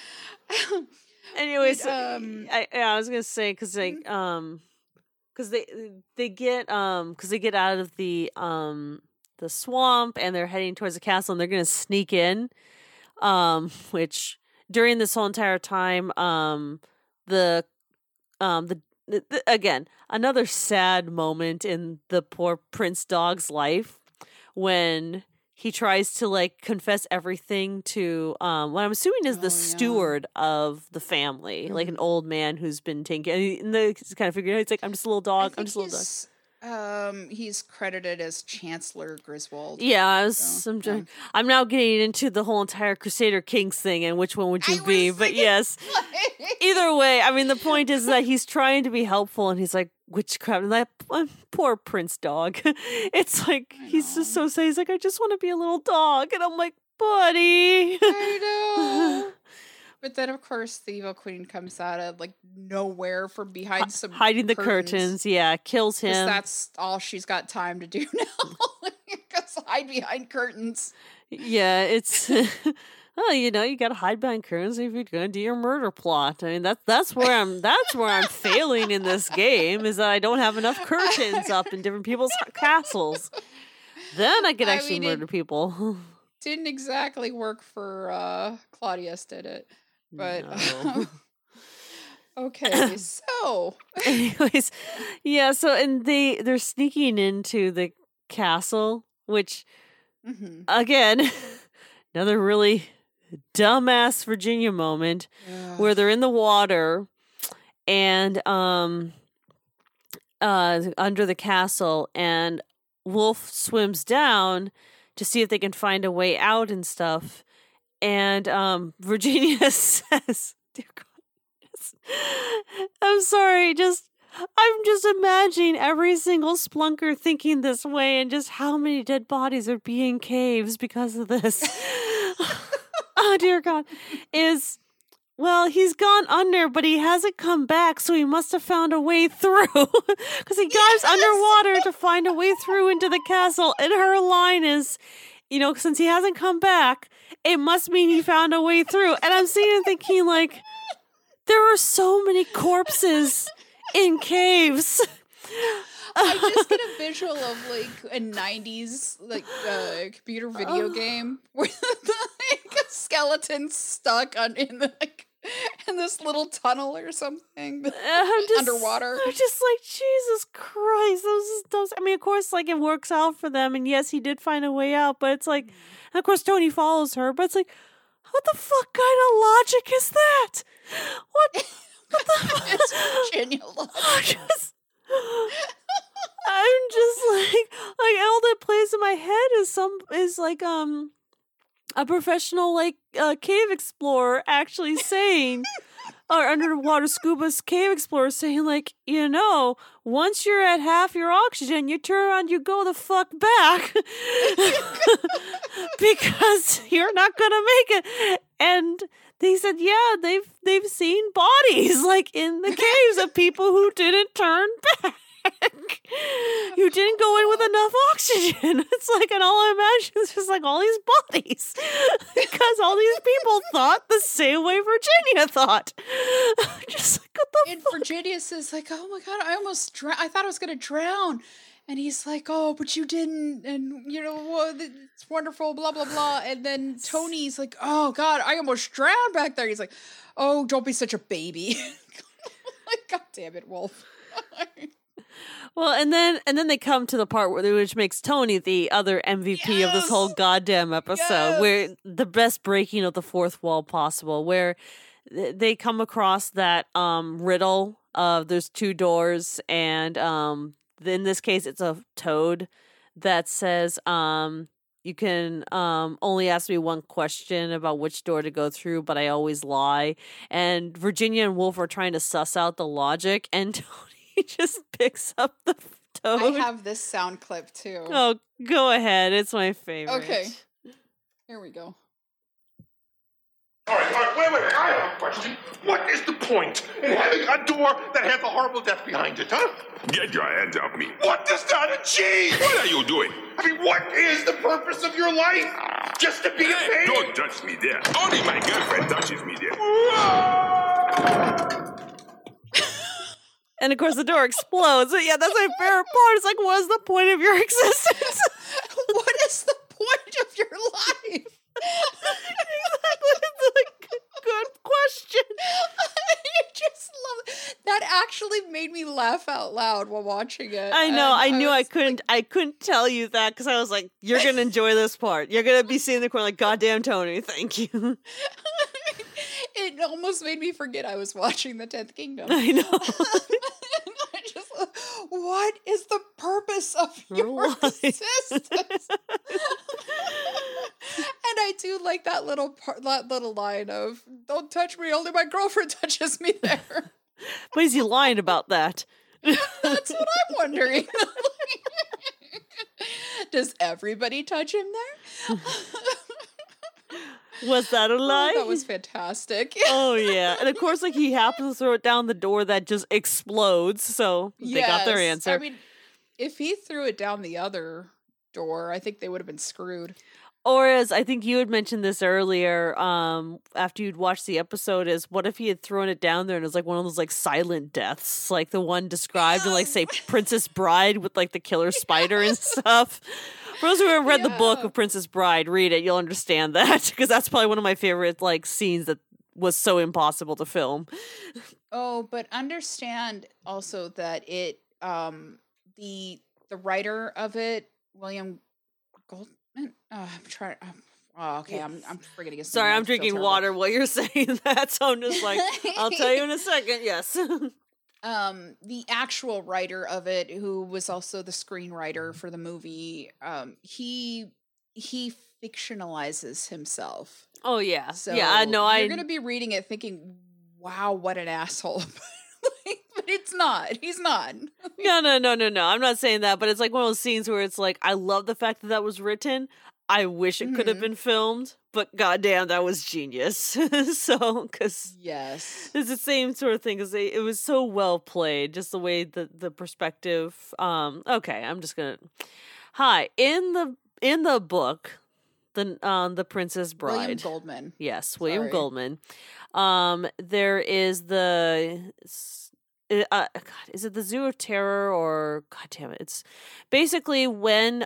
Anyways, I was gonna say, because like because they get out of the swamp and they're heading towards the castle, and they're gonna sneak in, which during this whole entire time, the again, another sad moment in the poor prince dog's life when he tries to like confess everything to what I'm assuming is the steward of the family, like an old man who's been taken. And he's kind of figuring out, he's like, I'm just a little dog. I'm just a little dog. He's credited as Chancellor Griswold. Yeah, I'm now getting into the whole entire Crusader Kings thing and which one would you be? But yes, either way, I mean, the point is that he's trying to be helpful, and he's like, witchcraft, and that poor prince dog. It's like, he's just so sad. He's like, I just want to be a little dog. And I'm like, buddy. I know. But then, of course, the evil queen comes out of like nowhere from behind some hiding the curtains. Yeah, kills him. That's all she's got time to do now. Because hide behind curtains. Yeah, it's well, you know, you got to hide behind curtains if you're going to do your murder plot. I mean, that's where I'm failing in this game, is that I don't have enough curtains up in different people's castles. Then I could actually murder people. Didn't exactly work for Claudius, did it? But no. Okay, so anyways, yeah, so and they're sneaking into the castle, which again, another really dumbass Virginia moment where they're in the water and under the castle, and Wolf swims down to see if they can find a way out and stuff. And Virginia says, dear God, I'm sorry, I'm just imagining every single splunker thinking this way and just how many dead bodies would be in caves because of this. Oh, dear God. Well, he's gone under, but he hasn't come back, so he must have found a way through. Because he dives underwater to find a way through into the castle. And her line is, since he hasn't come back, it must mean he found a way through. And I'm sitting and thinking, like, there are so many corpses in caves. I just get a visual of like a 90s computer video game where a skeleton's stuck in this little tunnel or something underwater. I'm just like, Jesus Christ, those. I mean, of course, like, it works out for them, and yes, he did find a way out. But it's like, and of course, Tony follows her. But it's like, what the fuck kind of logic is that? What the fuck? It's Virginia logic. I'm just like all that plays in my head is like a professional cave explorer actually saying, or underwater scuba cave explorer saying, like, once you're at half your oxygen, you turn around, you go the fuck back because you're not gonna make it. And they said, yeah, they've seen bodies like in the caves of people who didn't turn back. You didn't go in with enough oxygen. It's like, and all I imagine is just like all these bodies because all these people thought the same way Virginia thought. Just like, what the and fuck? Virginia says, like, oh my God, I almost drowned. I thought I was going to drown. And he's like, oh, but you didn't. And, it's wonderful, blah, blah, blah. And then Tony's like, oh God, I almost drowned back there. He's like, oh, don't be such a baby. Like, God damn it, Wolf. Well, and then they come to the part which makes Tony the other MVP of this whole goddamn episode, where the best breaking of the fourth wall possible, where they come across that riddle of there's two doors, and in this case it's a toad that says you can only ask me one question about which door to go through, but I always lie. And Virginia and Wolf are trying to suss out the logic, and Tony just picks up the toad. I have this sound clip too. Oh, go ahead. It's my favorite. Okay. Here we go. All right, wait. I have a question. What is the point in having a door that has a horrible death behind it, huh? Get your hands off me. What does that achieve? What are you doing? I mean, what is the purpose of your life? Just to be a pain? Don't touch me there. Only my girlfriend touches me there. And of course the door explodes. Yeah, that's my favorite part. It's like, what is the point of your existence? What is the point of your life? Exactly. It's a good question. You just love it. That actually made me laugh out loud while watching it. I know. I knew I couldn't. I couldn't tell you that because I was like, you're gonna enjoy this part. You're gonna be sitting in the corner like, goddamn Tony, thank you. It almost made me forget I was watching The 10th Kingdom. I know. I just, what is the purpose of your existence? And I do like that little line of, don't touch me, only my girlfriend touches me there. But is he lying about that? That's what I'm wondering. Does everybody touch him there? Was that a lie? Oh, that was fantastic. Oh, yeah. And of course, like, he happens to throw it down the door that just explodes. So they got their answer. I mean, if he threw it down the other door, I think they would have been screwed. Or as I think you had mentioned this earlier, after you'd watched the episode, is what if he had thrown it down there and it was like one of those like silent deaths, like the one described in like, say, Princess Bride with like the killer spider and stuff. For those who haven't read the book of Princess Bride, read it. You'll understand that because that's probably one of my favorite like scenes that was so impossible to film. Oh, but understand also that it, the writer of it, William Goldman. I'm trying. Okay, I'm forgetting his name. Sorry, I'm drinking water while you're saying that, so I'm just like, I'll tell you in a second. Yes. The actual writer of it, who was also the screenwriter for the movie, he he fictionalizes himself. Oh yeah. So yeah, no, you're gonna be reading it thinking, wow, what an asshole. But it's not. He's not. No. I'm not saying that, but it's like one of those scenes where it's like, I love the fact that that was written. I wish it could have been filmed, but goddamn, that was genius. So, because Yes. it's the same sort of thing, because it was so well played, just the way the perspective. Okay, I'm just gonna. Hi, in the book, the Princess Bride. William Goldman. Yes, William Sorry. Goldman. There is the. God, is it the Zoo of Terror or God damn it? It's basically when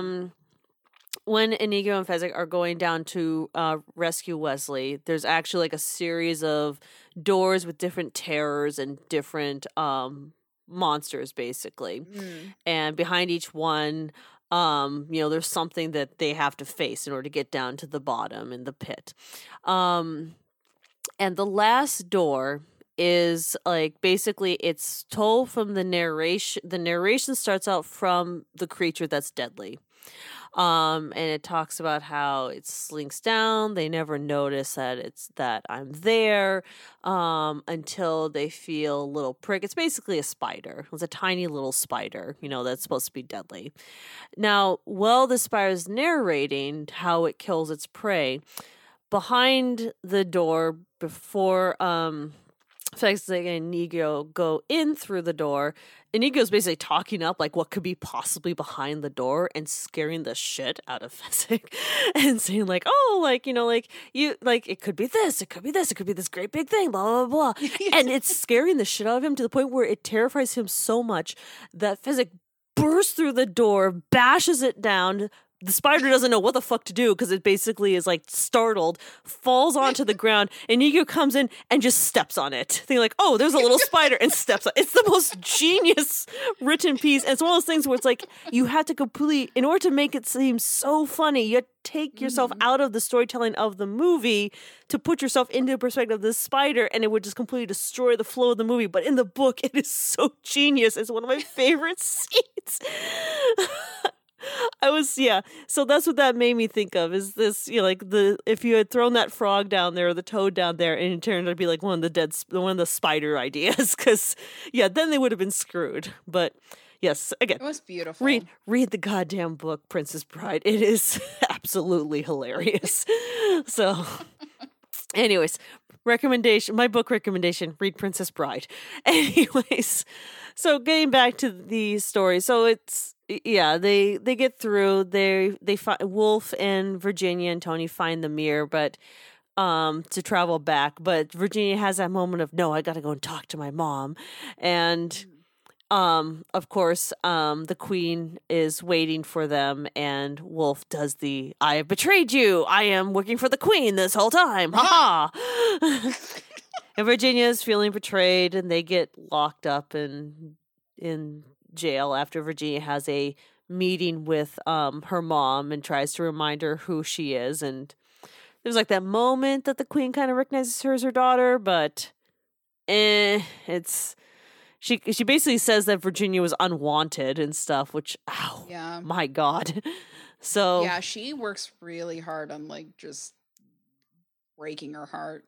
Inigo and Fezzik are going down to rescue Wesley, there's actually like a series of doors with different terrors and different monsters, basically. And behind each one, there's something that they have to face in order to get down to the bottom in the pit. And the last door is like basically it's told from the narration. The narration starts out from the creature that's deadly. And it talks about how it slinks down. They never notice that I'm there until they feel a little prick. It's basically a spider. It's a tiny little spider, that's supposed to be deadly. Now, while the spider is narrating how it kills its prey, behind the door before Fezzik and Inigo go in through the door, Inigo's basically talking up like what could be possibly behind the door and scaring the shit out of Fezzik and saying like, oh, like, you like it could be this, it could be this, it could be this great big thing, blah blah blah. And it's scaring the shit out of him to the point where it terrifies him so much that Fezzik bursts through the door, bashes it down. The spider doesn't know what the fuck to do because it basically is like startled, falls onto the ground, and Inigo comes in and just steps on it. Thinking like, oh, there's a little spider, and steps on it. It's the most genius written piece. And it's one of those things where it's like, you have to completely, in order to make it seem so funny, you have to take yourself out of the storytelling of the movie to put yourself into the perspective of this spider, and it would just completely destroy the flow of the movie. But in the book, it is so genius. It's one of my favorite scenes. So that's what that made me think of, is this, like if you had thrown that frog down there or the toad down there and it turned out to be like one of the spider ideas, because then they would have been screwed. But yes, again, It was beautiful. read the goddamn book, Princess Bride. It is absolutely hilarious. So anyways, my book recommendation, read Princess Bride. Anyways, so getting back to the story, so it's they get through. They find Wolf and Virginia and Tony find the mirror, but to travel back. But Virginia has that moment of, no, I got to go and talk to my mom, and of course, the Queen is waiting for them, and Wolf does the "I have betrayed you. I am working for the Queen this whole time. Ha ha!" And Virginia is feeling betrayed, and they get locked up in jail after Virginia has a meeting with her mom and tries to remind her who she is. And there's like that moment that the Queen kind of recognizes her as her daughter, but it's she basically says that Virginia was unwanted and stuff, which my God. So yeah, she works really hard on like just breaking her heart.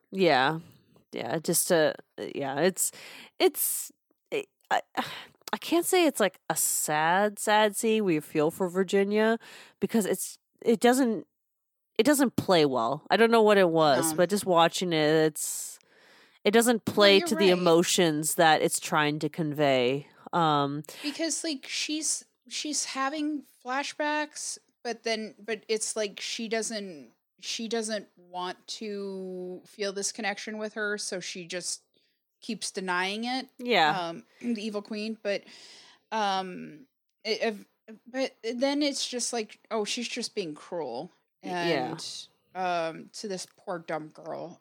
I can't say it's like a sad scene where you feel for Virginia, because it doesn't play well. I don't know what it was, but just watching it doesn't play to the emotions that it's trying to convey. Because like she's having flashbacks, but it's like she doesn't want to feel this connection with her, so she just keeps denying it. The evil queen, but then it's just like, oh, she's just being cruel, and to this poor dumb girl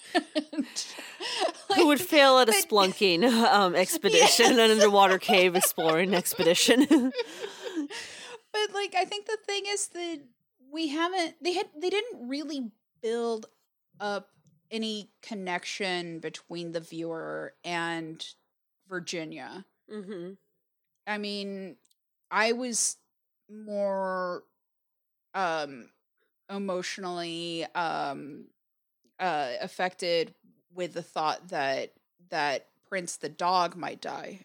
who would fail at a splunking expedition, an underwater cave exploring expedition. But like, I think the thing is that they didn't really build up any connection between the viewer and Virginia. Mm-hmm. I mean, I was more um emotionally affected with the thought that Prince the dog might die.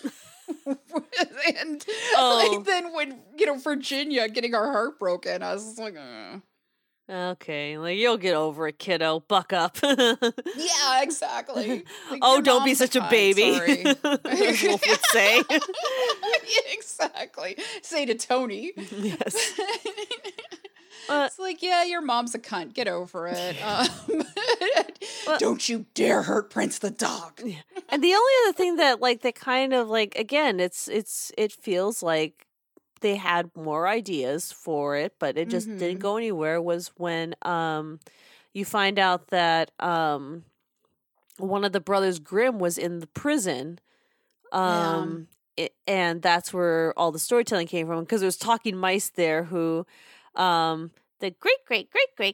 And like then when Virginia getting her heart broken, I was just like, Okay, like you'll get over it, kiddo. Buck up. yeah, exactly. Like, oh, your don't be mom's a such a cunt, baby. sorry. As Wolf would say. Yeah, exactly. Say to Tony. Yes. It's like, yeah, your mom's a cunt. Get over it. Don't you dare hurt Prince the dog. And the only other thing that like they kind of like again, it feels like they had more ideas for it, but it just didn't go anywhere. Was when you find out that one of the brothers Grimm was in the prison. And that's where all the storytelling came from, because there was talking mice there who the great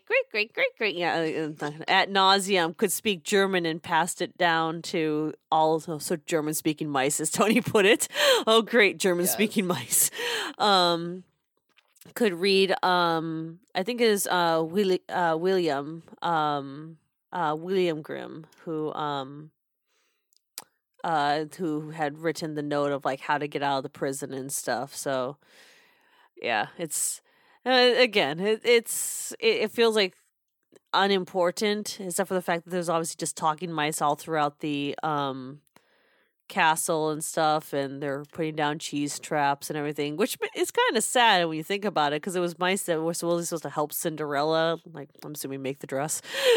ad nauseum could speak German and passed it down to all so German speaking mice, as Tony put it. Oh, great German speaking mice. Could read I think it is William Grimm, who had written the note of like how to get out of the prison and stuff. So yeah, it's again, it feels like unimportant, except for the fact that there's obviously just talking mice all throughout the castle and stuff, and they're putting down cheese traps and everything, which is kind of sad when you think about it, because it was mice that were supposed to help Cinderella, like I'm assuming make the dress,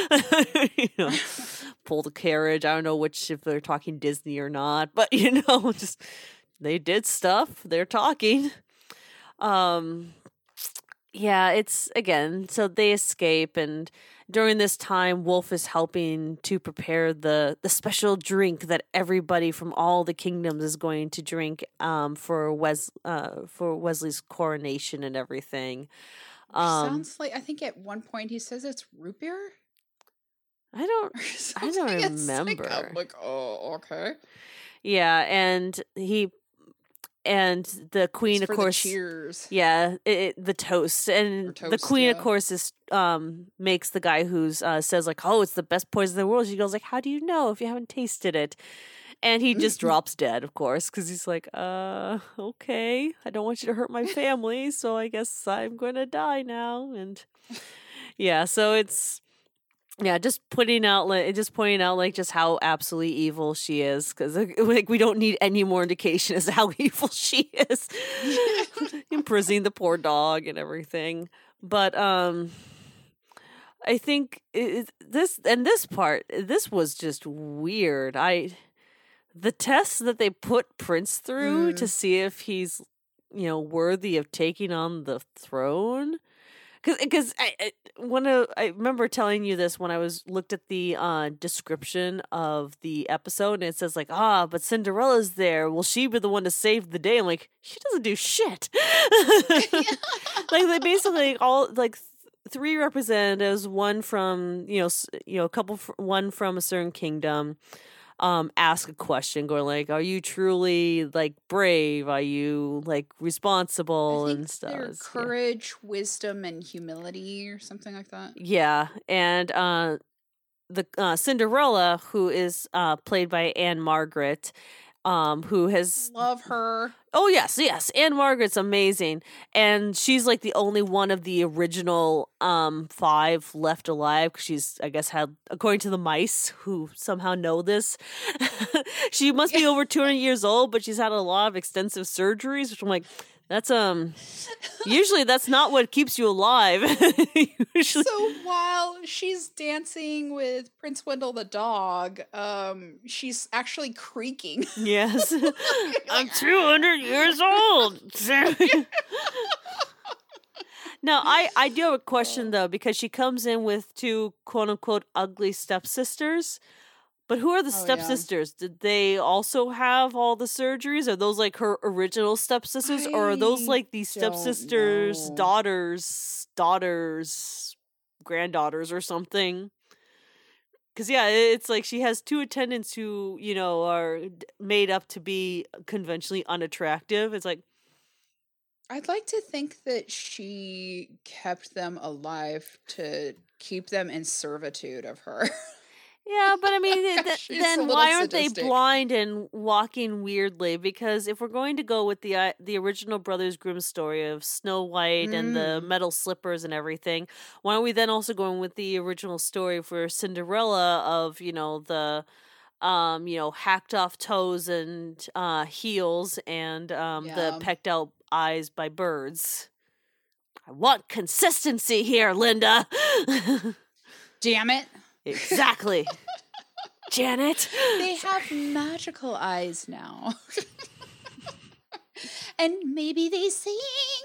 pull the carriage. I don't know if they're talking Disney or not, but just they did stuff. They're talking. Yeah, it's again, so they escape, and during this time Wolf is helping to prepare the special drink that everybody from all the kingdoms is going to drink for Wesley's coronation and everything. Sounds like, I think at one point he says it's root beer. I don't remember. I'm like, oh, okay. Yeah, and the queen, of course, cheers. Yeah, the toast, and the queen, of course, is makes the guy who's says like, "Oh, it's the best poison in the world." She goes like, "How do you know if you haven't tasted it?" And he just drops dead, of course, because he's like, okay, I don't want you to hurt my family, so I guess I'm going to die now." And yeah, so it's. Yeah, just pointing out like just how absolutely evil she is, because like we don't need any more indication as to how evil she is, imprisoning the poor dog and everything. But I think this was just weird. The tests that they put Prince through to see if he's worthy of taking on the throne. Because I remember telling you this when I looked at the description of the episode, and it says like, but Cinderella's there. Will she be the one to save the day? I'm like, she doesn't do shit. Like they basically all like three representatives, one from one from a certain kingdom. Ask a question going like, are you truly like brave? Are you like responsible and stuff? They're courage, wisdom, and humility or something like that. Yeah. And the Cinderella, who is played by Anne Margaret, who has love her. Oh yes. Anne Margaret's amazing, and she's like the only one of the original 5 left alive, because she's, I guess, had, according to the mice who somehow know this, she must be over 200 years old, but she's had a lot of extensive surgeries, which I'm like, that's usually that's not what keeps you alive. Usually. So while she's dancing with Prince Wendell the dog, she's actually creaking. Yes. I'm 200 years old. Now, I do have a question though, because she comes in with 2 quote unquote ugly stepsisters. But who are the stepsisters? Yeah. Did they also have all the surgeries? Are those like her original stepsisters? Or are those like the stepsisters' daughters, granddaughters or something? Because, yeah, it's like she has 2 attendants who, are made up to be conventionally unattractive. It's like, I'd like to think that she kept them alive to keep them in servitude of her. Yeah, but I mean, She's a then little why aren't they sadistic. blind and walking weirdly? Because if we're going to go with the original Brothers Grimm story of Snow White and the metal slippers and everything, why aren't we then also going with the original story for Cinderella of the hacked off toes and heels and the Yeah. pecked out eyes by birds? I want consistency here, Linda. Damn it. Exactly. Janet. They have magical eyes now. And maybe they sing.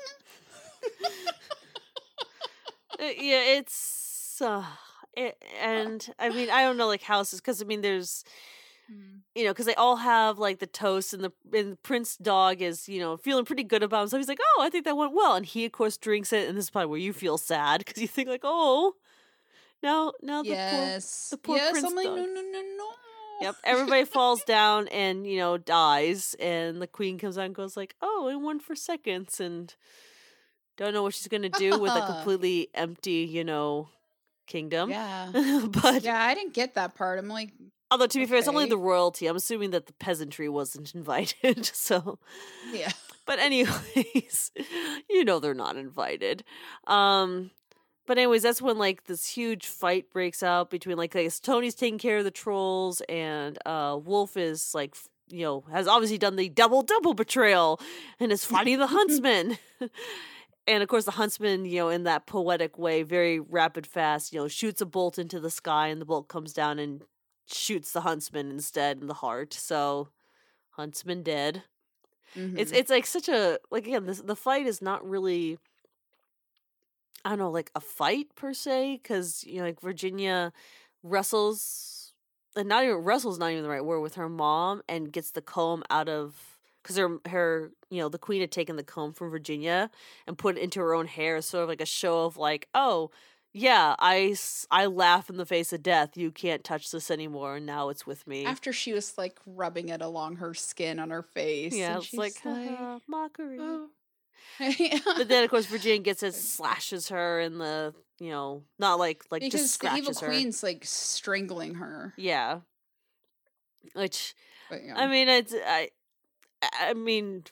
Yeah, it's and I mean, I don't know like houses because I mean there's because they all have like the toast and the Prince dog is feeling pretty good about himself. He's like, oh, I think that went well, and he of course drinks it, and this is probably where you feel sad because you think like, oh, now Yes. the poor yes, Prince I'm like, dog. no. Yep, everybody falls down and dies, and the queen comes out and goes like, "Oh, it went for seconds," and don't know what she's gonna do with a completely empty, kingdom. Yeah. But Yeah, I didn't get that part. I'm like, although to be fair, it's only okay. the royalty. I'm assuming that the peasantry wasn't invited. So, yeah. but anyways, they're not invited. But anyways, that's when like this huge fight breaks out between like I guess Tony's taking care of the trolls and Wolf is like has obviously done the double betrayal and is fighting the huntsman. And of course the huntsman, in that poetic way, very rapid fast, shoots a bolt into the sky and the bolt comes down and shoots the huntsman instead in the heart. So huntsman dead. Mhm. It's like such a like again the fight is not really I don't know, like a fight per se, because like Virginia wrestles, and not even wrestles, not even the right word, with her mom and gets the comb out of because her the queen had taken the comb from Virginia and put it into her own hair, sort of like a show of like, oh yeah, I laugh in the face of death. You can't touch this anymore, and now it's with me. After she was like rubbing it along her skin on her face. Yeah, and it's she's like haha, mockery. oh. But then, of course, Virginia gets it, slashes her in the, not like because just the scratches evil her. queen's like strangling her. Yeah. Which, But, yeah. I mean, I mean,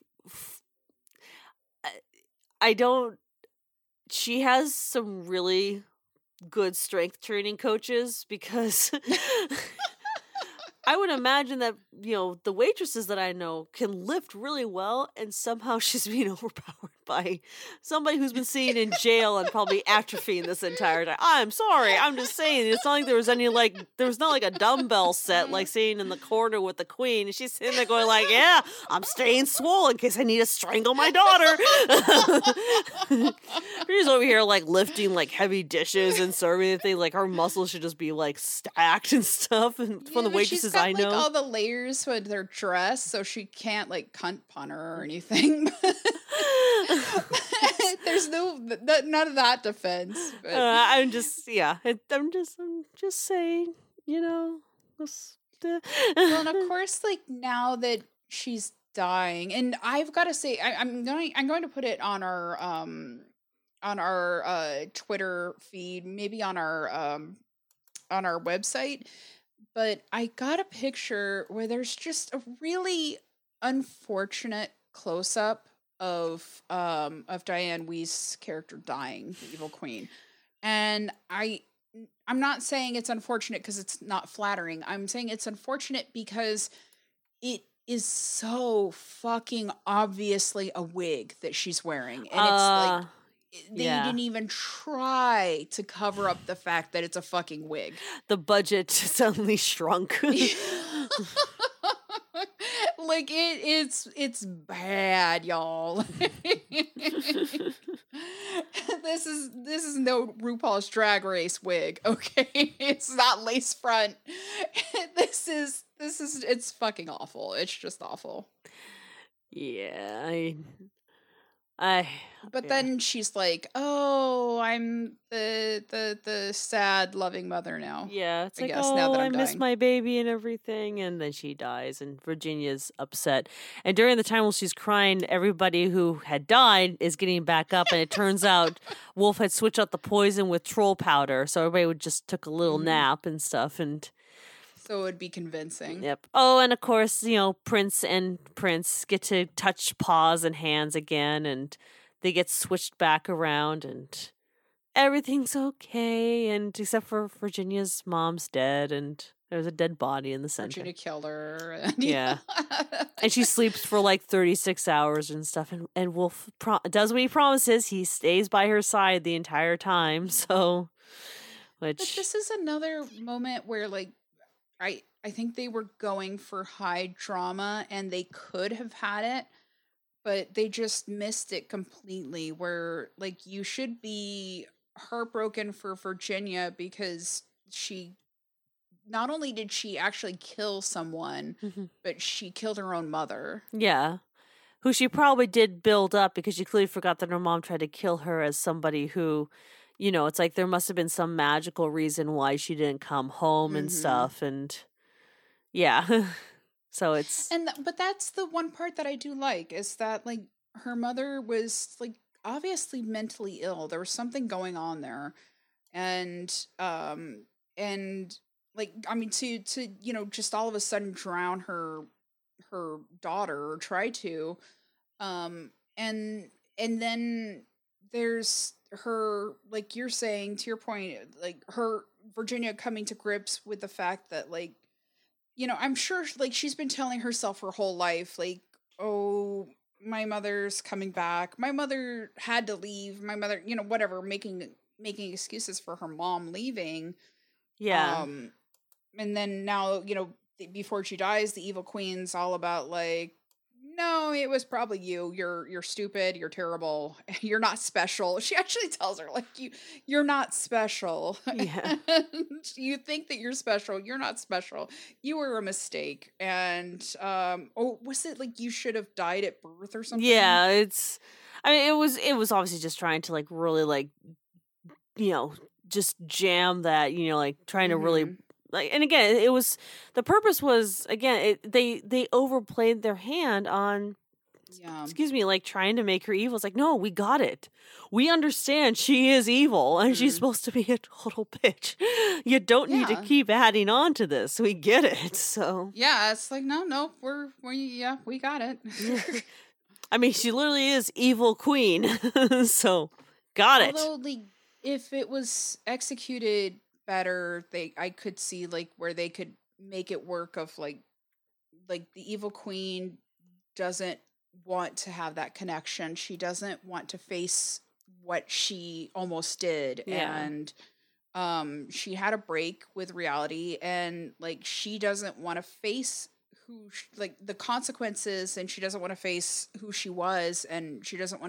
I don't. She has some really good strength training coaches because I would imagine that, the waitresses that I know can lift really well, and somehow she's being overpowered by somebody who's been sitting in jail and probably atrophying this entire time. I'm sorry. I'm just saying. It's not like there was not like a dumbbell set like sitting in the corner with the queen. And she's sitting there going like, yeah, I'm staying swole in case I need to strangle my daughter. She's over here like lifting like heavy dishes and serving the thing. Like her muscles should just be like stacked and stuff. And Yeah, from the but waitresses she's got, I know. like, all the layers with their dress, so she can't like cunt pun her or anything. There's none of that defense. But. I'm just saying, Well, and of course, like now that she's dying, and I've got to say, I'm going to put it on our Twitter feed, maybe on our website. But I got a picture where there's just a really unfortunate close up of Diane Weist's character dying, the evil queen, and I'm not saying it's unfortunate because it's not flattering. I'm saying it's unfortunate because it is so fucking obviously a wig that she's wearing, and it's like they didn't even try to cover up the fact that it's a fucking wig. The budget suddenly shrunk. Like it's bad, y'all. This is no RuPaul's Drag Race wig, okay? It's not lace front. This is it's fucking awful. It's just awful. Yeah, But yeah. then she's like, "Oh, I'm the sad, loving mother now." Yeah, it's I like, guess now oh, that I I'm miss dying. my baby and everything. And then she dies, and Virginia's upset. And during the time while she's crying, everybody who had died is getting back up. And it turns out Wolf had switched out the poison with troll powder. So everybody would just took a little nap and stuff. And So it would be convincing. yep. Oh, and of course, Prince and Prince get to touch paws and hands again. And they get switched back around. And everything's okay, and except for Virginia's mom's dead, and there's a dead body in the center. Virginia killed her. And Yeah. And she sleeps for like 36 hours and stuff, and Wolf does what he promises. He stays by her side the entire time, so... But this is another moment where, like, I think they were going for high drama, and they could have had it, but they just missed it completely, where, like, you should be heartbroken for Virginia because not only did she actually kill someone, but she killed her own mother. Yeah. Who she probably did build up, because she clearly forgot that her mom tried to kill her as somebody who, it's like there must have been some magical reason why she didn't come home and stuff, and yeah. So it's... But that's the one part that I do like, is that, like, her mother was, like, obviously mentally ill. There was something going on there. And like, I mean, to just all of a sudden drown her daughter, or try to, and then there's her, like you're saying, to your point, like, her Virginia coming to grips with the fact that, like, I'm sure, like, she's been telling herself her whole life, like, oh, my mother's coming back. My mother had to leave. My mother, whatever, making excuses for her mom leaving. Yeah. And then now, before she dies, the evil queen's all about, like, no, it was probably you. You're stupid. You're terrible. You're not special. She actually tells her, like, you're not special. Yeah. You think that you're special. You're not special. You were a mistake. And was it like you should have died at birth or something? Yeah, it was obviously just trying to, like, really, like, just jam that, like, trying to really, like, and again, it was, the purpose was, again, they overplayed their hand on, excuse me, like, trying to make her evil. It's like, no, we got it. We understand she is evil, and she's supposed to be a total bitch. You don't need to keep adding on to this. We get it, so. Yeah, it's like, no, we got it. I mean, she literally is evil queen, so got it. Although, like, if it was executed better, I could see, like, where they could make it work, of like the evil queen doesn't want to have that connection. She doesn't want to face what she almost did. And she had a break with reality, and, like, she doesn't want to face the consequences, and she doesn't want to face who she was, and she doesn't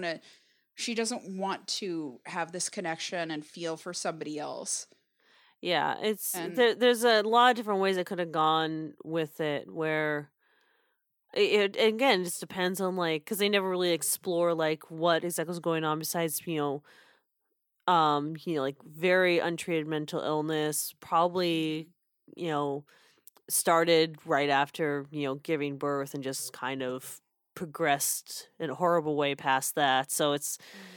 want to have this connection and feel for somebody else. Yeah, there's a lot of different ways it could have gone with it, where it again just depends on, like, because they never really explore, like, what exactly was going on besides like, very untreated mental illness, probably started right after giving birth, and just kind of progressed in a horrible way past that. So it's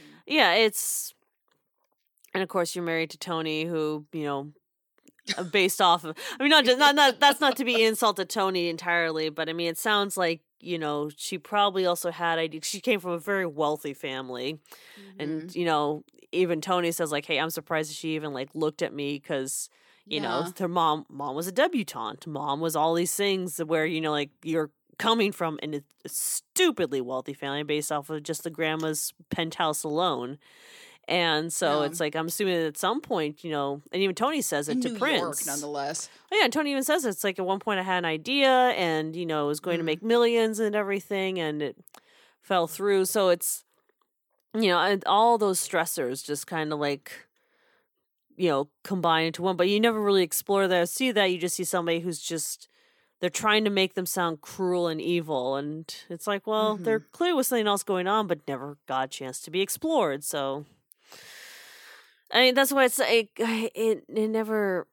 and of course you're married to Tony, who based off of, I mean, not that's not to be insult to Tony entirely, but I mean, it sounds like she probably also had ideas. She came from a very wealthy family, and even Tony says, like, hey, I'm surprised that she even, like, looked at me, because her mom was a debutante. Mom was all these things where like, you're coming from a stupidly wealthy family based off of just the grandma's penthouse alone. And so it's like, I'm assuming that at some point, and even Tony says it to New Prince. York, nonetheless. Oh, yeah, and Tony even says it's like, at one point I had an idea, and was going to make millions and everything, and it fell through. So it's and all those stressors just kind of, like, combine into one. But you never really explore that, see that. You just see somebody who's just, they're trying to make them sound cruel and evil, and it's like, well, there clearly was something else going on, but never got a chance to be explored. So, I mean, that's why it's like it never.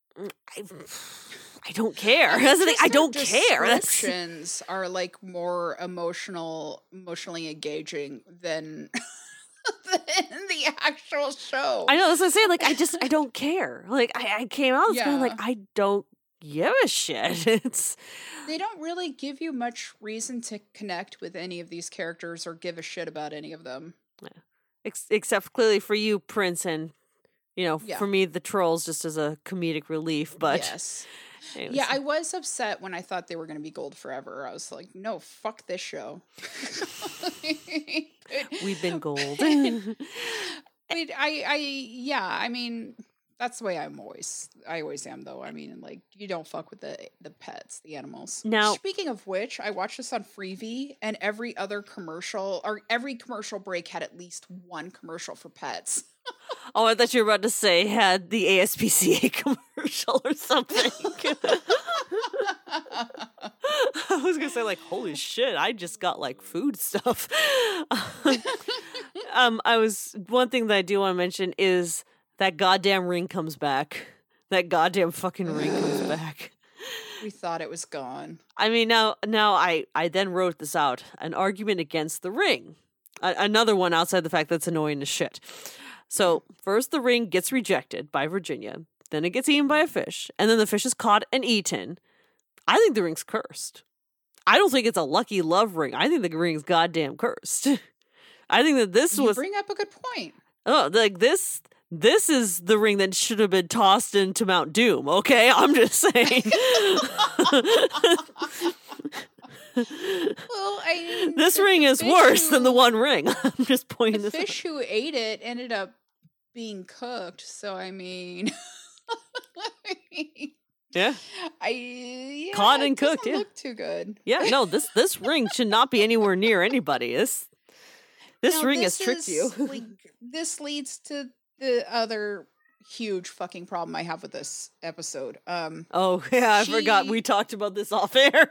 I don't care. That's the thing. I don't care. Descriptions are like more emotionally engaging than the actual show. I know. That's what I'm saying. Like, I don't care. Like, I came out this kind of like, I don't give a shit. They don't really give you much reason to connect with any of these characters or give a shit about any of them. Yeah. Except clearly for you, Prince, and for me, the trolls just as a comedic relief. But yes. Anyways. Yeah, I was upset when I thought they were going to be gold forever. I was like, no, fuck this show. We've been gold. I mean, that's the way I always am, though. I mean, like, you don't fuck with the pets, the animals. Now, speaking of which, I watched this on Freevee, and every commercial break had at least one commercial for pets. Oh, I thought you were about to say had the ASPCA commercial or something. I was gonna say, like, holy shit, I just got like food stuff. One thing that I do want to mention is that goddamn ring comes back. That goddamn fucking ring comes back. We thought it was gone. I mean, now I then wrote this out. An argument against the ring. Another one outside the fact that's annoying as shit. So, first the ring gets rejected by Virginia, then it gets eaten by a fish, and then the fish is caught and eaten. I think the ring's cursed. I don't think it's a lucky love ring. I think the ring's goddamn cursed. I think that you bring up a good point. Oh, like this is the ring that should have been tossed into Mount Doom, okay? I'm just saying. Well, I mean, this ring is worse than the One Ring. I'm just pointing this out. The fish who ate it ended up being cooked, so I mean... Yeah. Caught and cooked, yeah. Look too good. Yeah, no, this ring should not be anywhere near anybody. This ring has tricked you. This leads to the other huge fucking problem I have with this episode. Oh yeah, I forgot we talked about this off air.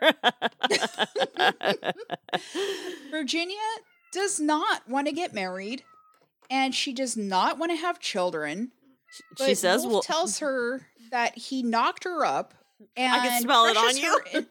Virginia does not want to get married, and she does not want to have children. She says, Wolf tells her that he knocked her up, and I can smell it on you.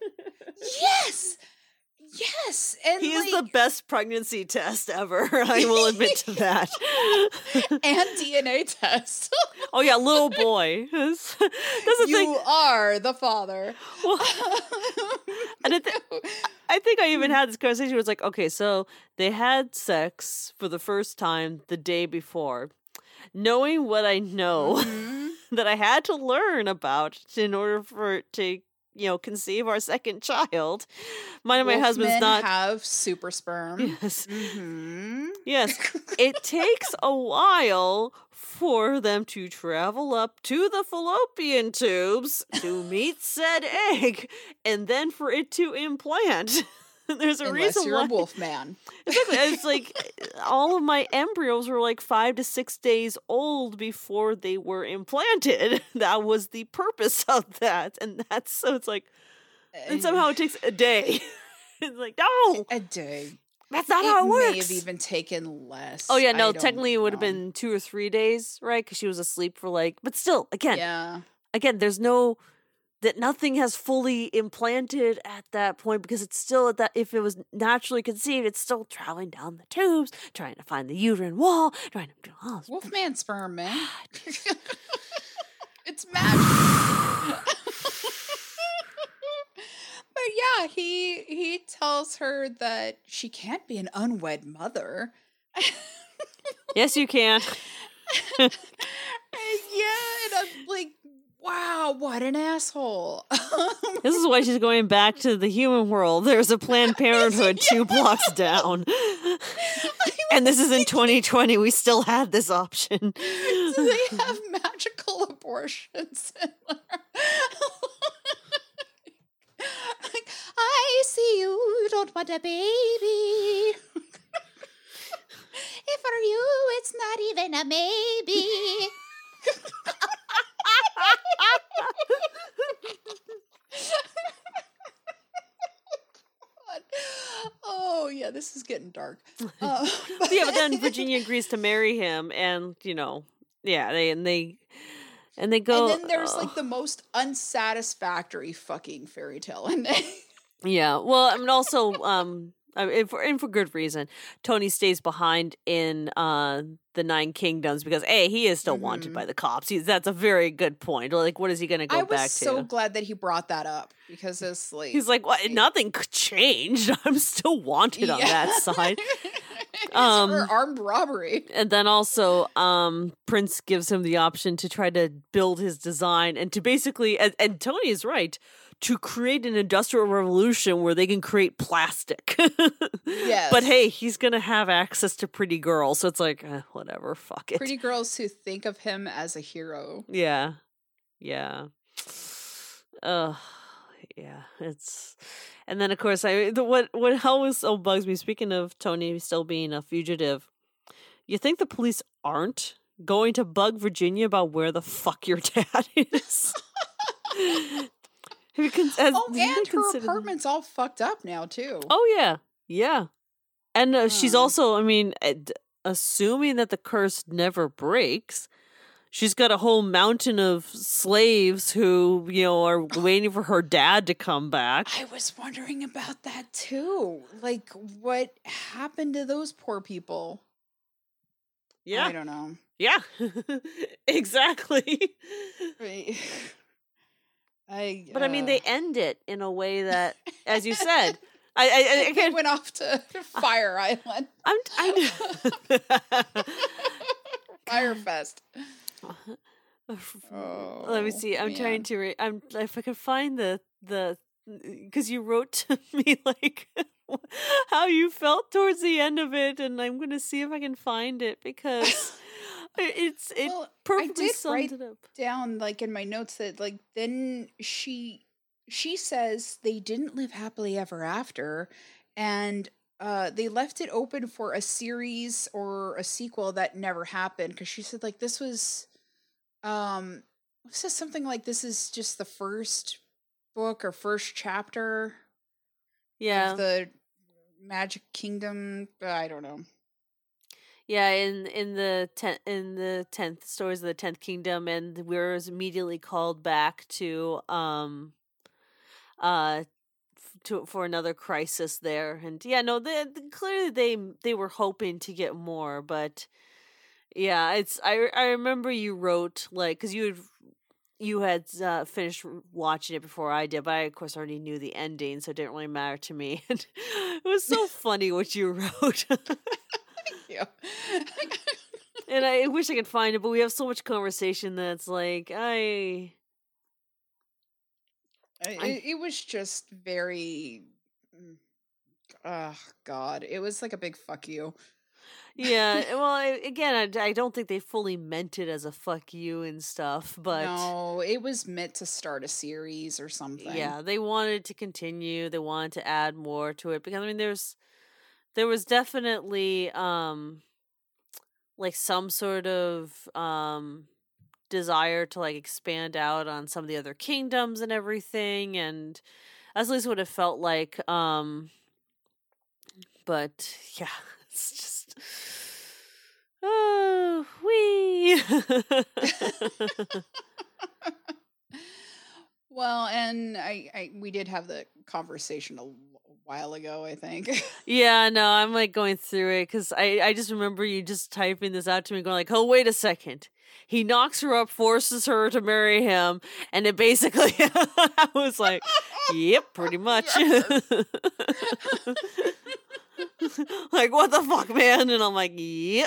Yes, and he is the best pregnancy test ever. I will admit to that. And DNA test. Oh yeah, little boy. That's the thing. You are the father. Well, and I think I even had this conversation where it's like, okay, so they had sex for the first time the day before, knowing what I know that I had to learn about in order for it to, conceive our second child. Mine and my husband's not have super sperm. Yes. Yes. It takes a while for them to travel up to the fallopian tubes to meet said egg, and then for it to implant. There's a reason you're why. A wolf man. Exactly. It's like all of my embryos were like 5 to 6 days old before they were implanted. That was the purpose of that. And it's like, and somehow it takes a day. It's like, no! A day. That's not how it works. It may have even taken less. Oh, yeah, no, technically it would have been 2 or 3 days, right? Because she was asleep for but still, again, there's that nothing has fully implanted at that point, because it's still at that, if it was naturally conceived, it's still traveling down the tubes, trying to find the uterine wall, trying to do all this. Wolfman sperm, man. It's magic. But yeah, he tells her that she can't be an unwed mother. Yes, you can. Yeah, and I'm like, wow, what an asshole. This is why she's going back to the human world. There's a Planned Parenthood 2 blocks down. And this is in 2020. We still had this option. Do they have magical abortions? Like, I see you don't want a baby. If for you, it's not even a maybe. this is getting dark. Yeah, but then Virginia agrees to marry him, and yeah, they go. And then there's like the most unsatisfactory fucking fairy tale ending. Yeah, well, I mean, also, for good reason, Tony stays behind in the Nine Kingdoms because he is still wanted by the cops. That's a very good point. Like, what is he going to go back to? I was so glad that he brought that up because it's like he's like, "What? Nothing changed. I'm still wanted on that side." For armed robbery. And then also, Prince gives him the option to try to build his design and to basically, and Tony is right, to create an industrial revolution where they can create plastic. Yes. But hey, he's going to have access to pretty girls. So it's like, whatever, fuck it. Pretty girls who think of him as a hero. Yeah. Yeah. Yeah, it's, and then of course what always so bugs me. Speaking of Tony still being a fugitive, you think the police aren't going to bug Virginia about where the fuck your dad is? And her apartment's all fucked up now too. Oh yeah, yeah, and she's also, I mean, assuming that the curse never breaks. She's got a whole mountain of slaves who, are waiting for her dad to come back. I was wondering about that too. Like, what happened to those poor people? Yeah. I don't know. Yeah, exactly. But I mean, they end it in a way that, as you said, I went off to Fire Island. Firefest. Let me see. I'm trying to. If I can find the because you wrote to me like how you felt towards the end of it, and I'm gonna see if I can find it because it perfectly sums it up. Down like in my notes that like then she says they didn't live happily ever after, and they left it open for a series or a sequel that never happened because she said like this was something like this is just the first book or first chapter of the Magic Kingdom. I don't know. Yeah, in the 10th stories of the 10th Kingdom, and we're immediately called back to for another crisis there, and clearly they were hoping to get more, but yeah, it's I remember you wrote like because you had finished watching it before I did, but I of course already knew the ending, so it didn't really matter to me. And it was so funny what you wrote. Thank you. And I wish I could find it, but we have so much conversation that's like it was just very oh god, it was like a big fuck you. Yeah, well, again, I don't think they fully meant it as a fuck you and stuff, but no, it was meant to start a series or something. Yeah, they wanted to continue, they wanted to add more to it because I mean there was definitely like some sort of desire to like expand out on some of the other kingdoms and everything, and that's at least what it felt like. But yeah, it's just wee. Well, and we did have the conversation a while ago, I think. Yeah, no, I'm like going through it because I just remember you just typing this out to me, going like, "Oh, wait a second." He knocks her up, forces her to marry him, and it basically, I was like, "Yep, pretty much." Like, what the fuck, man? And I'm like, "Yep."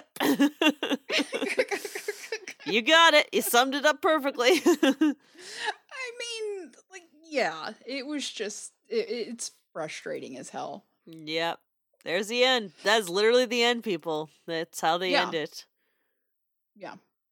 You got it. You summed it up perfectly. I mean, like, yeah, it was just, it's frustrating as hell. Yep. There's the end. That's literally the end, people. That's how they end it. Yeah.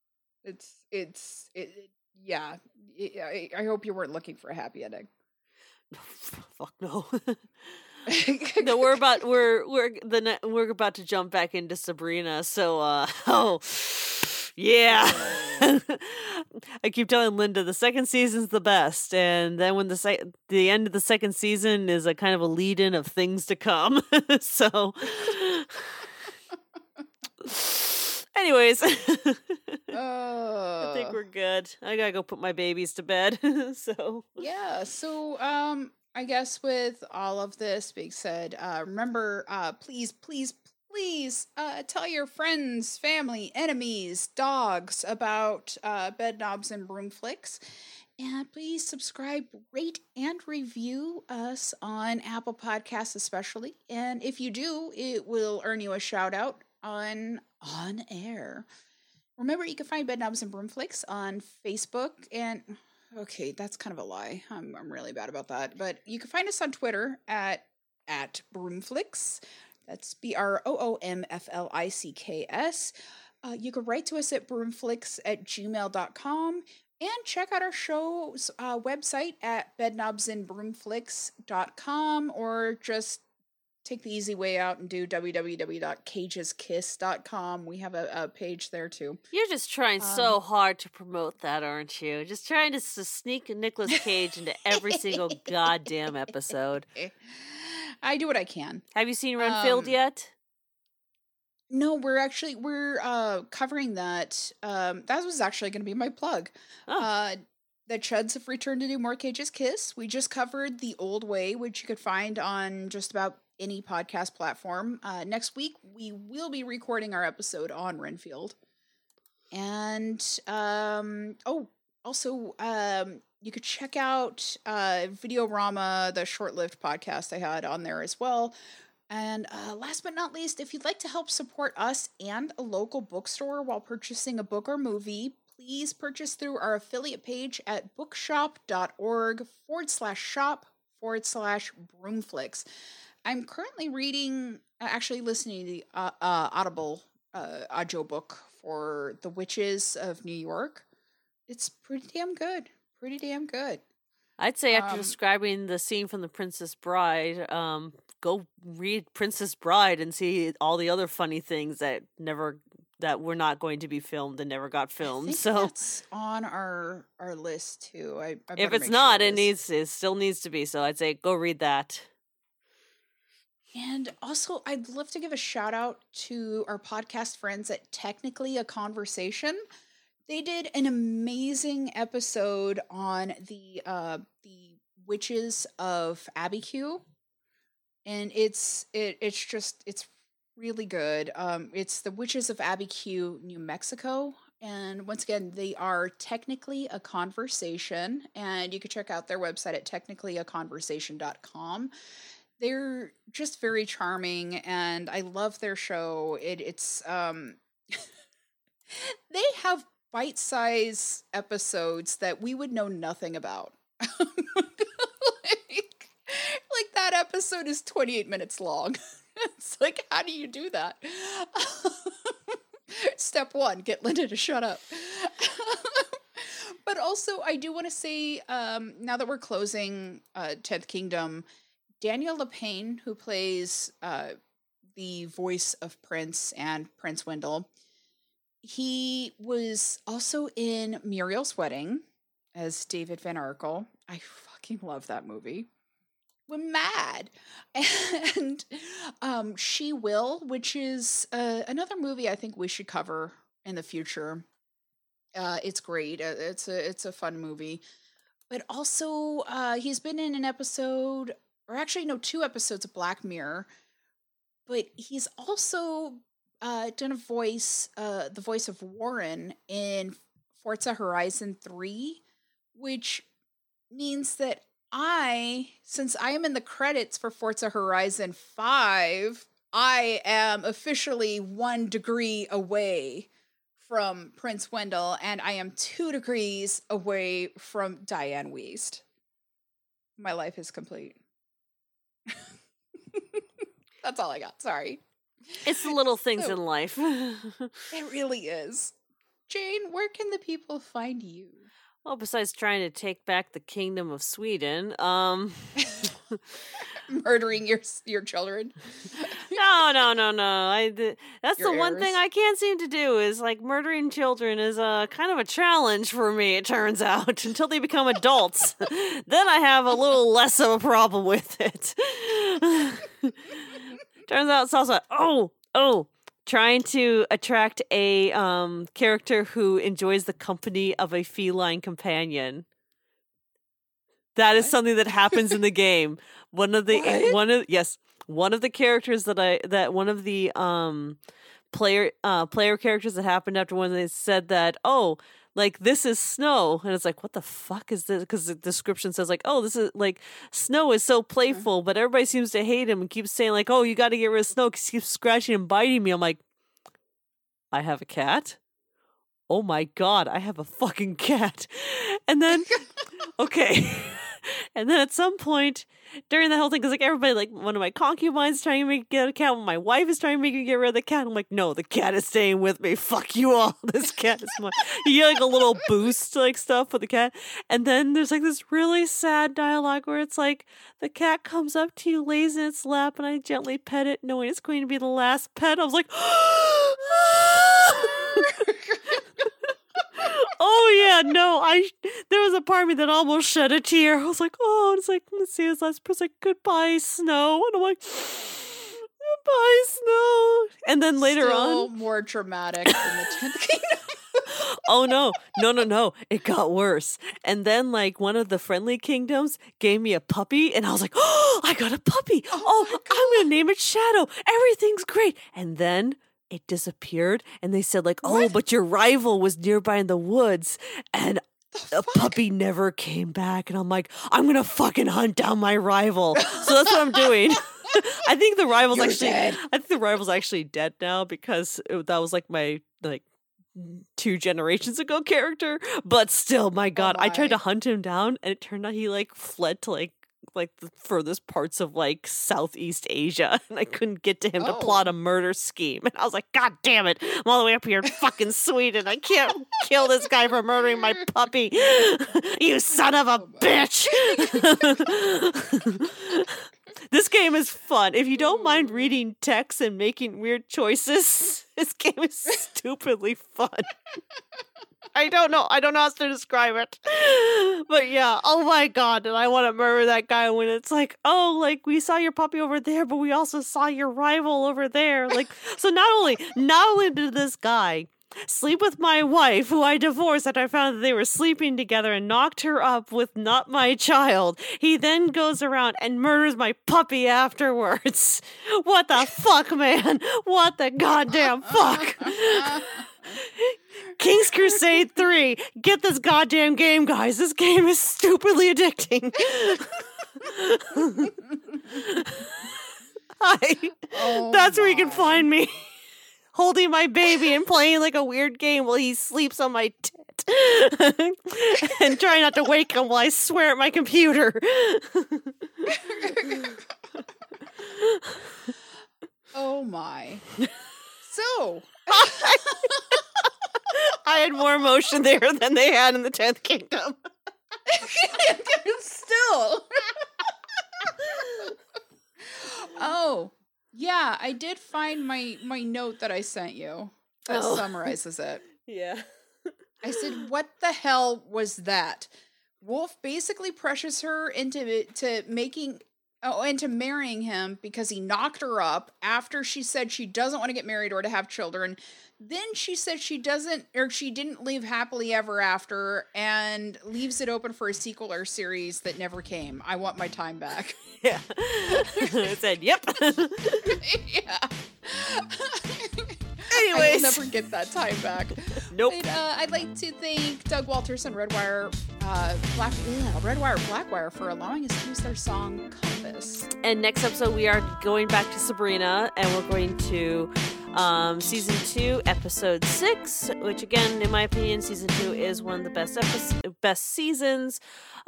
Yeah. I hope you weren't looking for a happy ending. Fuck no. No, we're about to jump back into Sabrina. So, Yeah. I keep telling Linda the second season's the best, and then when the end of the second season is a kind of a lead-in of things to come. So, anyways, I think we're good. I gotta go put my babies to bed. So I guess with all of this being said, remember, please tell your friends, family, enemies, dogs about Bed Knobs and Broomflicks. And please subscribe, rate, and review us on Apple Podcasts especially. And if you do, it will earn you a shout out on air. Remember, you can find Bed Knobs and Broomflicks on Facebook and... Okay, that's kind of a lie. I'm really bad about that. But you can find us on Twitter at Broomflicks. That's BROOMFLICKS. You can write to us at broomflicks@gmail.com. And check out our show's website at bedknobsandbroomflicks.com, or just take the easy way out and do www.cageskiss.com. We have a page there too. You're just trying so hard to promote that, aren't you? Just trying to sneak Nicolas Cage into every single goddamn episode. I do what I can. Have you seen Renfield yet? No, we're covering that. That was actually going to be my plug. The Chuds have returned to do more Cage's Kiss. We just covered The Old Way, which you could find on just about any podcast platform. Next week, we will be recording our episode on Renfield. And, also, you could check out Videorama, the short-lived podcast I had on there as well. And last but not least, if you'd like to help support us and a local bookstore while purchasing a book or movie, please purchase through our affiliate page at bookshop.org/shop/Broomflicks. I'm currently listening to the Audible audiobook for The Witches of New York. It's pretty damn good. I'd say after describing the scene from The Princess Bride, go read Princess Bride and see all the other funny things that were not going to be filmed and never got filmed. That's on our list too. I if it's not, it still needs to be. So I'd say go read that. And also, I'd love to give a shout out to our podcast friends at Technically a Conversation. They did an amazing episode on the witches of Abiquiu, and it's really good. It's the Witches of Abiquiu, New Mexico, and once again, they are Technically a Conversation, and you can check out their website at technicallyaconversation.com. They're just very charming, and I love their show. It's they have bite-sized episodes that we would know nothing about. like that episode is 28 minutes long. It's like, how do you do that? Step 1, get Linda to shut up. But also, I do want to say, now that we're closing 10th Kingdom, Daniel Lapine, who plays the voice of Prince and Prince Wendell, he was also in Muriel's Wedding as David Van Arkel. I fucking love that movie. We're mad. And She Will, which is another movie I think we should cover in the future. It's great. It's a fun movie. But also, he's been in an episode, or actually, no, 2 episodes of Black Mirror. But he's also done the voice of Warren in Forza Horizon 3, which means that since I am in the credits for Forza Horizon 5, I am officially 1 degree away from Prince Wendell, and I am 2 degrees away from Diane Wiest. My life is complete. That's all I got. Sorry. It's the little things in life. It really is. Jane, where can the people find you? Well, besides trying to take back the Kingdom of Sweden, Murdering your children. No. That's Your the one thing heirs. I can't seem to do is like murdering children is kind of a challenge for me, it turns out, until they become adults. Then I have a little less of a problem with it. Turns out it's also, trying to attract a character who enjoys the company of a feline companion. That is something that happens in the game. One of the characters one of the player characters that happened after when they said that, like, this is Snow, and it's like, what the fuck is this? Because the description says like, this is like, Snow is so playful, but everybody seems to hate him and keeps saying like, you got to get rid of Snow because he keeps scratching and biting me. I'm like, I have a cat. Oh my god, I have a fucking cat. And then, okay. And then at some point during the whole thing, because like everybody, like one of my concubines trying to make me get a cat, my wife is trying to make me get rid of the cat. I'm like, no, the cat is staying with me. Fuck you all. This cat is mine. You get like a little boost like stuff with the cat. And then there's like this really sad dialogue where it's like the cat comes up to you, lays in its lap, and I gently pet it, knowing it's going to be the last pet. I was like, oh yeah, no, there was a part of me that almost shed a tear. I was like, and it's like, let's see this last person, like, goodbye, Snow. And I'm like, goodbye, Snow. And then later on, more dramatic than the 10th Kingdom. oh no, it got worse. And then like one of the friendly kingdoms gave me a puppy, and I was like, I got a puppy. I'm gonna name it Shadow. Everything's great. And then it disappeared, and they said like, but your rival was nearby in the woods, and the puppy never came back. And I'm like, I'm gonna fucking hunt down my rival. So that's what I'm doing. I think the rival's actually dead now, because that was like my 2 generations ago character. But still, my god, I tried to hunt him down, and it turned out he like fled to like the furthest parts of like Southeast Asia, and I couldn't get to him to plot a murder scheme. And I was like, god damn it, I'm all the way up here in fucking Sweden. I can't kill this guy for murdering my puppy. You son of a bitch. This game is fun. If you don't mind reading text and making weird choices, this game is stupidly fun. I don't know how to describe it. But yeah, oh my god, and I want to murder that guy when it's like, like, we saw your puppy over there, but we also saw your rival over there. Like, so not only did this guy sleep with my wife, who I divorced after I found that they were sleeping together, and knocked her up with not my child, he then goes around and murders my puppy afterwards. What the fuck, man? What the goddamn fuck? King's Crusade 3. Get this goddamn game, guys. This game is stupidly addicting. That's where you can find me. Holding my baby and playing like a weird game while he sleeps on my tit. And trying not to wake him while I swear at my computer. Oh my. So... I had more emotion there than they had in the 10th Kingdom. Still. Yeah, I did find my note that I sent you that summarizes it. Yeah. I said, what the hell was that? Wolf basically pressures her into marrying him because he knocked her up after she said she doesn't want to get married or to have children. Then she said she didn't live happily ever after, and leaves it open for a sequel or series that never came. I want my time back. Yeah. I said, yep. Yeah. Anyways. I'll never get that time back. Nope. But, I'd like to thank Doug Walters and Redwire Blackwire for allowing us to use their song Compass. And next episode, we are going back to Sabrina, and we're going to season 2, episode 6, which again, in my opinion, season 2 is one of the best seasons.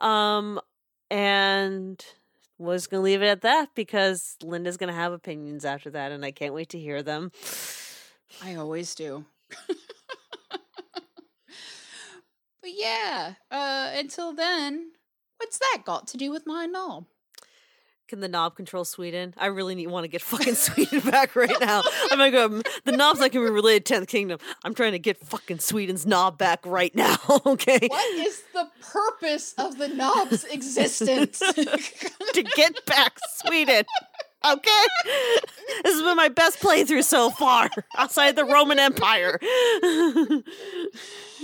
And was going to leave it at that because Linda's going to have opinions after that, and I can't wait to hear them. I always do. But yeah, until then, what's that got to do with my knob? Can the knob control Sweden? I really want to get fucking Sweden back right now. I'm gonna go. The knob's not gonna be related to 10th Kingdom. I'm trying to get fucking Sweden's knob back right now. Okay. What is the purpose of the knob's existence? To get back Sweden. Okay. This has been my best playthrough so far, outside the Roman Empire.